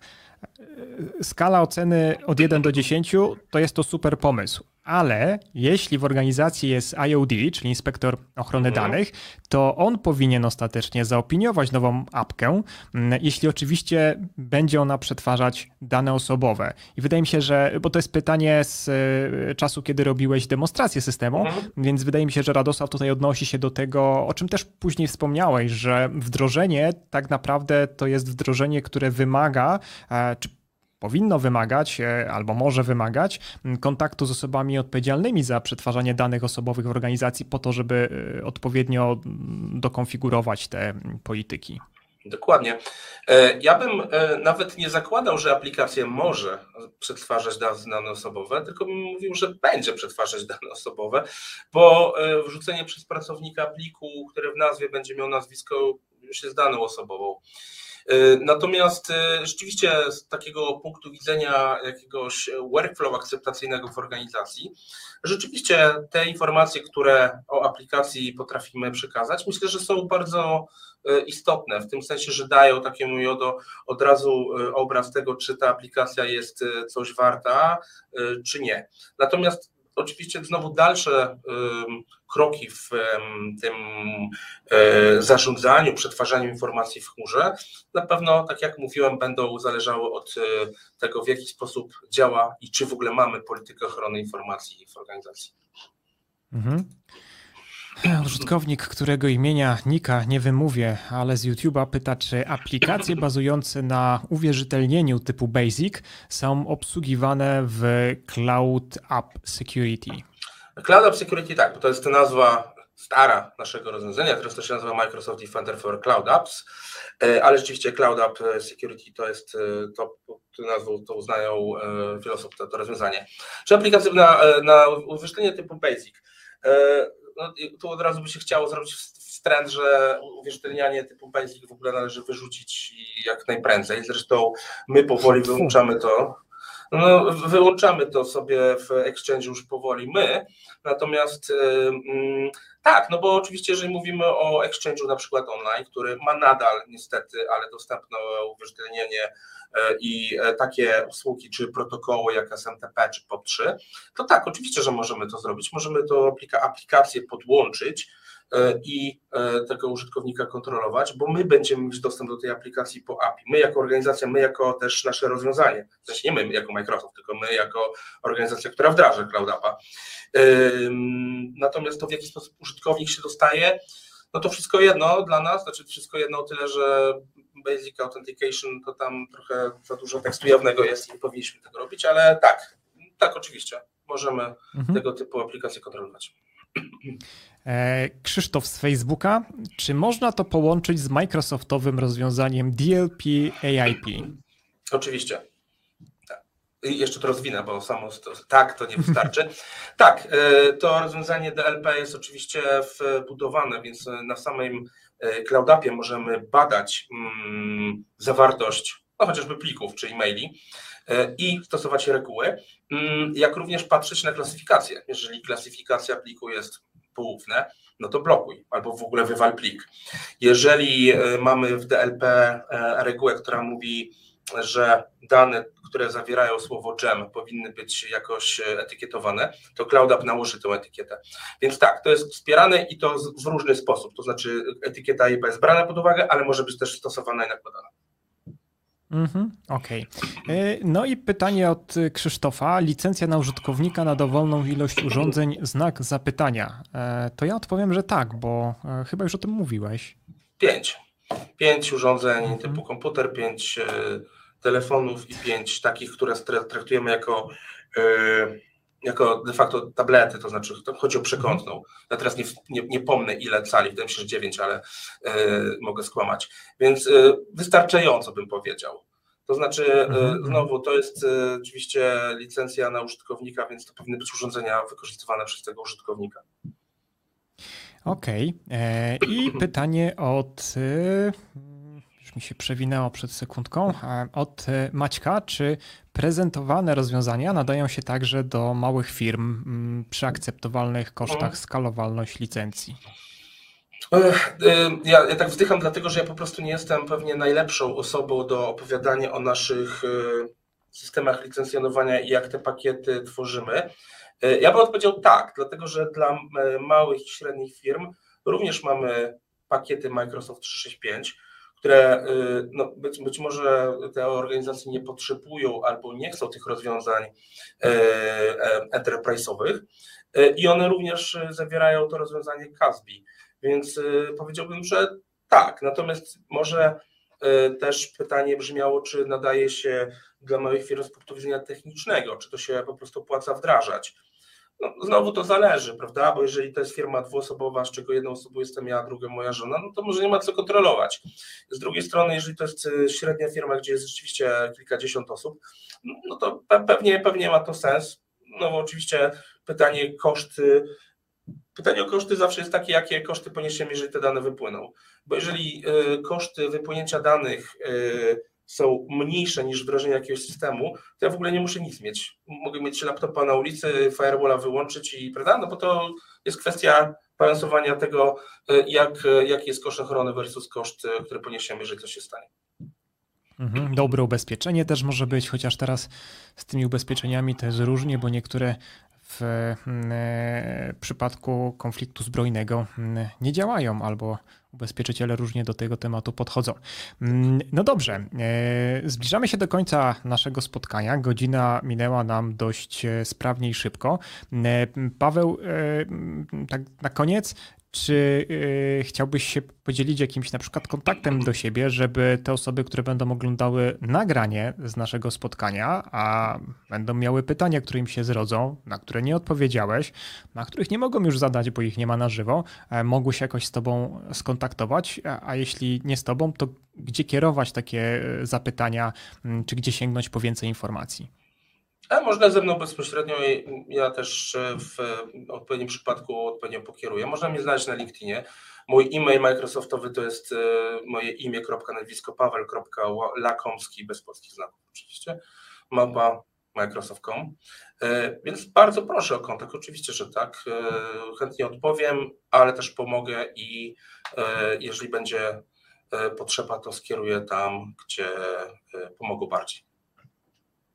Skala oceny od jeden do dziesięciu to jest to super pomysł, ale jeśli w organizacji jest I O D, czyli inspektor ochrony mhm. danych, to on powinien ostatecznie zaopiniować nową apkę, jeśli oczywiście będzie ona przetwarzać dane osobowe. I wydaje mi się, że, bo to jest pytanie z czasu, kiedy robiłeś demonstrację systemu, mhm. więc wydaje mi się, że Radosław tutaj odnosi się do tego, o czym też później wspomniałeś, że wdrożenie tak naprawdę to jest wdrożenie, które wymaga, czy powinno wymagać albo może wymagać kontaktu z osobami odpowiedzialnymi za przetwarzanie danych osobowych w organizacji po to, żeby odpowiednio dokonfigurować te polityki. Dokładnie. Ja bym nawet nie zakładał, że aplikacja może przetwarzać dane osobowe, tylko bym mówił, że będzie przetwarzać dane osobowe, bo wrzucenie przez pracownika pliku, który w nazwie będzie miał nazwisko, już jest daną osobową. Natomiast rzeczywiście z takiego punktu widzenia jakiegoś workflow akceptacyjnego w organizacji, rzeczywiście te informacje, które o aplikacji potrafimy przekazać, myślę, że są bardzo istotne, w tym sensie, że dają takiemu jodo od razu obraz tego, czy ta aplikacja jest coś warta, czy nie. Natomiast oczywiście znowu dalsze kroki w tym zarządzaniu, przetwarzaniu informacji w chmurze na pewno, tak jak mówiłem, będą zależały od tego, w jaki sposób działa i czy w ogóle mamy politykę ochrony informacji w organizacji. Mhm. Użytkownik, którego imienia nika nie wymówię, ale z YouTube'a pyta, czy aplikacje bazujące na uwierzytelnieniu typu Basic są obsługiwane w Cloud App Security. Cloud App Security tak, bo to jest nazwa stara naszego rozwiązania, teraz to się nazywa Microsoft Defender for Cloud Apps, ale rzeczywiście Cloud App Security to jest, to, to nazwą to uznają wiele osób, to, to rozwiązanie. Czy aplikacje na, na uwierzytelnienie typu Basic? No, tu od razu by się chciało zrobić trend, że uwierzytelnianie typu Basic w ogóle należy wyrzucić jak najprędzej. Zresztą my powoli wyłączamy to. No, wyłączamy to sobie w Exchange już powoli my, natomiast yy, tak, no bo oczywiście jeżeli mówimy o Exchange'u na przykład online, który ma nadal niestety, ale dostępne uwierzytelnienie yy, i yy, takie usługi czy protokoły jak S M T P czy P O P trzy, to tak, oczywiście, że możemy to zrobić, możemy to aplika- aplikację podłączyć i tego użytkownika kontrolować, bo my będziemy mieć dostęp do tej aplikacji po A P I. My jako organizacja, my jako też nasze rozwiązanie, w sensie nie my jako Microsoft, tylko my jako organizacja, która wdraża Cloud Appa. Natomiast to, w jaki sposób użytkownik się dostaje, no to wszystko jedno dla nas, znaczy wszystko jedno o tyle, że Basic Authentication to tam trochę za dużo tekstu jawnego jest i nie powinniśmy tego robić, ale tak, tak oczywiście, możemy mhm. tego typu aplikacje kontrolować. Krzysztof z Facebooka, czy można to połączyć z Microsoftowym rozwiązaniem D L P A I P? Oczywiście. I jeszcze to rozwinę, bo samo to, tak to nie wystarczy. Tak, to rozwiązanie D L P jest oczywiście wbudowane, więc na samym Cloud Appie możemy badać mm, zawartość, no chociażby plików czy e-maili i stosować reguły, jak również patrzeć na klasyfikację. Jeżeli klasyfikacja pliku jest poufne, no to blokuj albo w ogóle wywal plik. Jeżeli mamy w D L P regułę, która mówi, że dane, które zawierają słowo gem, powinny być jakoś etykietowane, to Cloud App nałoży tę etykietę. Więc tak, to jest wspierane i to w różny sposób, to znaczy etykieta I B jest brana pod uwagę, ale może być też stosowana i nakładana. Mhm, okej. Okay. No i pytanie od Krzysztofa. Licencja na użytkownika na dowolną ilość urządzeń, znak zapytania. To ja odpowiem, że tak, bo chyba już o tym mówiłeś. Pięć. Pięć urządzeń mhm. typu komputer, pięć telefonów i pięć takich, które traktujemy jako, jako de facto tablety, to znaczy to chodzi o przekątną. Ja teraz nie, nie, nie pomnę ile cali, wydaje mi się, że dziewięć, ale y, mogę skłamać. Więc y, wystarczająco bym powiedział. To znaczy y, znowu to jest y, oczywiście licencja na użytkownika, więc to powinny być urządzenia wykorzystywane przez tego użytkownika. Okej. Okay. I pytanie od... Już mi się przewinęło przed sekundką. Od Maćka, czy prezentowane rozwiązania nadają się także do małych firm przy akceptowalnych kosztach skalowalność licencji? Ja, ja tak wzdycham, dlatego że ja po prostu nie jestem pewnie najlepszą osobą do opowiadania o naszych systemach licencjonowania i jak te pakiety tworzymy. Ja bym odpowiedział tak, dlatego że dla małych i średnich firm również mamy pakiety Microsoft trzysta sześćdziesiąt pięć, które no, być, być może te organizacje nie potrzebują albo nie chcą tych rozwiązań enterprise'owych i one również zawierają to rozwiązanie C A S B I, więc powiedziałbym, że tak, natomiast może też pytanie brzmiało, czy nadaje się dla małych firm z punktu widzenia technicznego, czy to się po prostu opłaca wdrażać. No, znowu to zależy, prawda, bo jeżeli to jest firma dwuosobowa, z czego jedną osobą jestem ja, a drugą moja żona, no to może nie ma co kontrolować. Z drugiej strony, jeżeli to jest średnia firma, gdzie jest rzeczywiście kilkadziesiąt osób, no to pewnie, pewnie ma to sens. No bo oczywiście pytanie koszty, pytanie o koszty zawsze jest takie, jakie koszty poniesiemy, jeżeli te dane wypłyną. Bo jeżeli koszty wypłynięcia danych są mniejsze niż wdrożenie jakiegoś systemu, to ja w ogóle nie muszę nic mieć. Mogę mieć laptopa na ulicy, firewalla wyłączyć i prawda, no bo to jest kwestia balansowania tego, jak, jaki jest koszt ochrony versus koszt, który poniesiemy, jeżeli coś się stanie. Mhm, dobre ubezpieczenie też może być, chociaż teraz z tymi ubezpieczeniami to jest różnie, bo niektóre w przypadku konfliktu zbrojnego nie działają albo ubezpieczyciele różnie do tego tematu podchodzą. No dobrze, zbliżamy się do końca naszego spotkania. Godzina minęła nam dość sprawnie i szybko. Paweł, tak na koniec, czy chciałbyś się podzielić jakimś na przykład kontaktem do siebie, żeby te osoby, które będą oglądały nagranie z naszego spotkania, a będą miały pytania, które im się zrodzą, na które nie odpowiedziałeś, na których nie mogą już zadać, bo ich nie ma na żywo, mogły się jakoś z tobą skontaktować, a jeśli nie z tobą, to gdzie kierować takie zapytania, czy gdzie sięgnąć po więcej informacji? A można ze mną bezpośrednio, ja też w odpowiednim przypadku odpowiednio pokieruję. Można mnie znaleźć na LinkedInie. Mój e-mail Microsoftowy to jest moje imię, kropka, nazwisko, paweł, kropka, lakomski, bez polskich znaków oczywiście, mapa microsoft kropka com. Więc bardzo proszę o kontakt, oczywiście, że tak. Chętnie odpowiem, ale też pomogę i jeżeli będzie potrzeba, to skieruję tam, gdzie pomogą bardziej.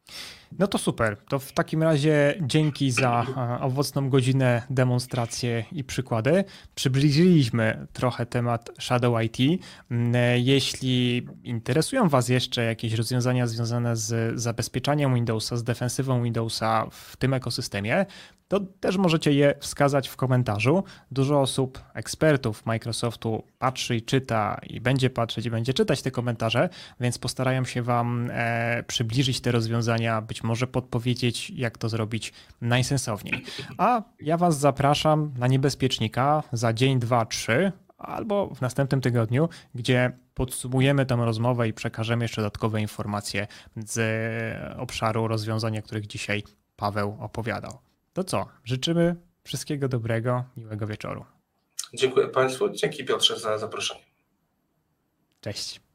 No to super. To w takim razie dzięki za e, owocną godzinę, demonstrację i przykłady. Przybliżyliśmy trochę temat Shadow I T. Mm, e, Jeśli interesują Was jeszcze jakieś rozwiązania związane z zabezpieczaniem Windowsa, z defensywą Windowsa w tym ekosystemie, to też możecie je wskazać w komentarzu. Dużo osób, ekspertów Microsoftu patrzy i czyta i będzie patrzeć i będzie czytać te komentarze, więc postarają się Wam e, przybliżyć te rozwiązania, być może podpowiedzieć, jak to zrobić najsensowniej. A ja Was zapraszam na Niebezpiecznika za dzień, dwa, trzy albo w następnym tygodniu, gdzie podsumujemy tę rozmowę i przekażemy jeszcze dodatkowe informacje z obszaru rozwiązań, o których dzisiaj Paweł opowiadał. To co? Życzymy wszystkiego dobrego, miłego wieczoru. Dziękuję Państwu. Dzięki Piotrze za zaproszenie. Cześć.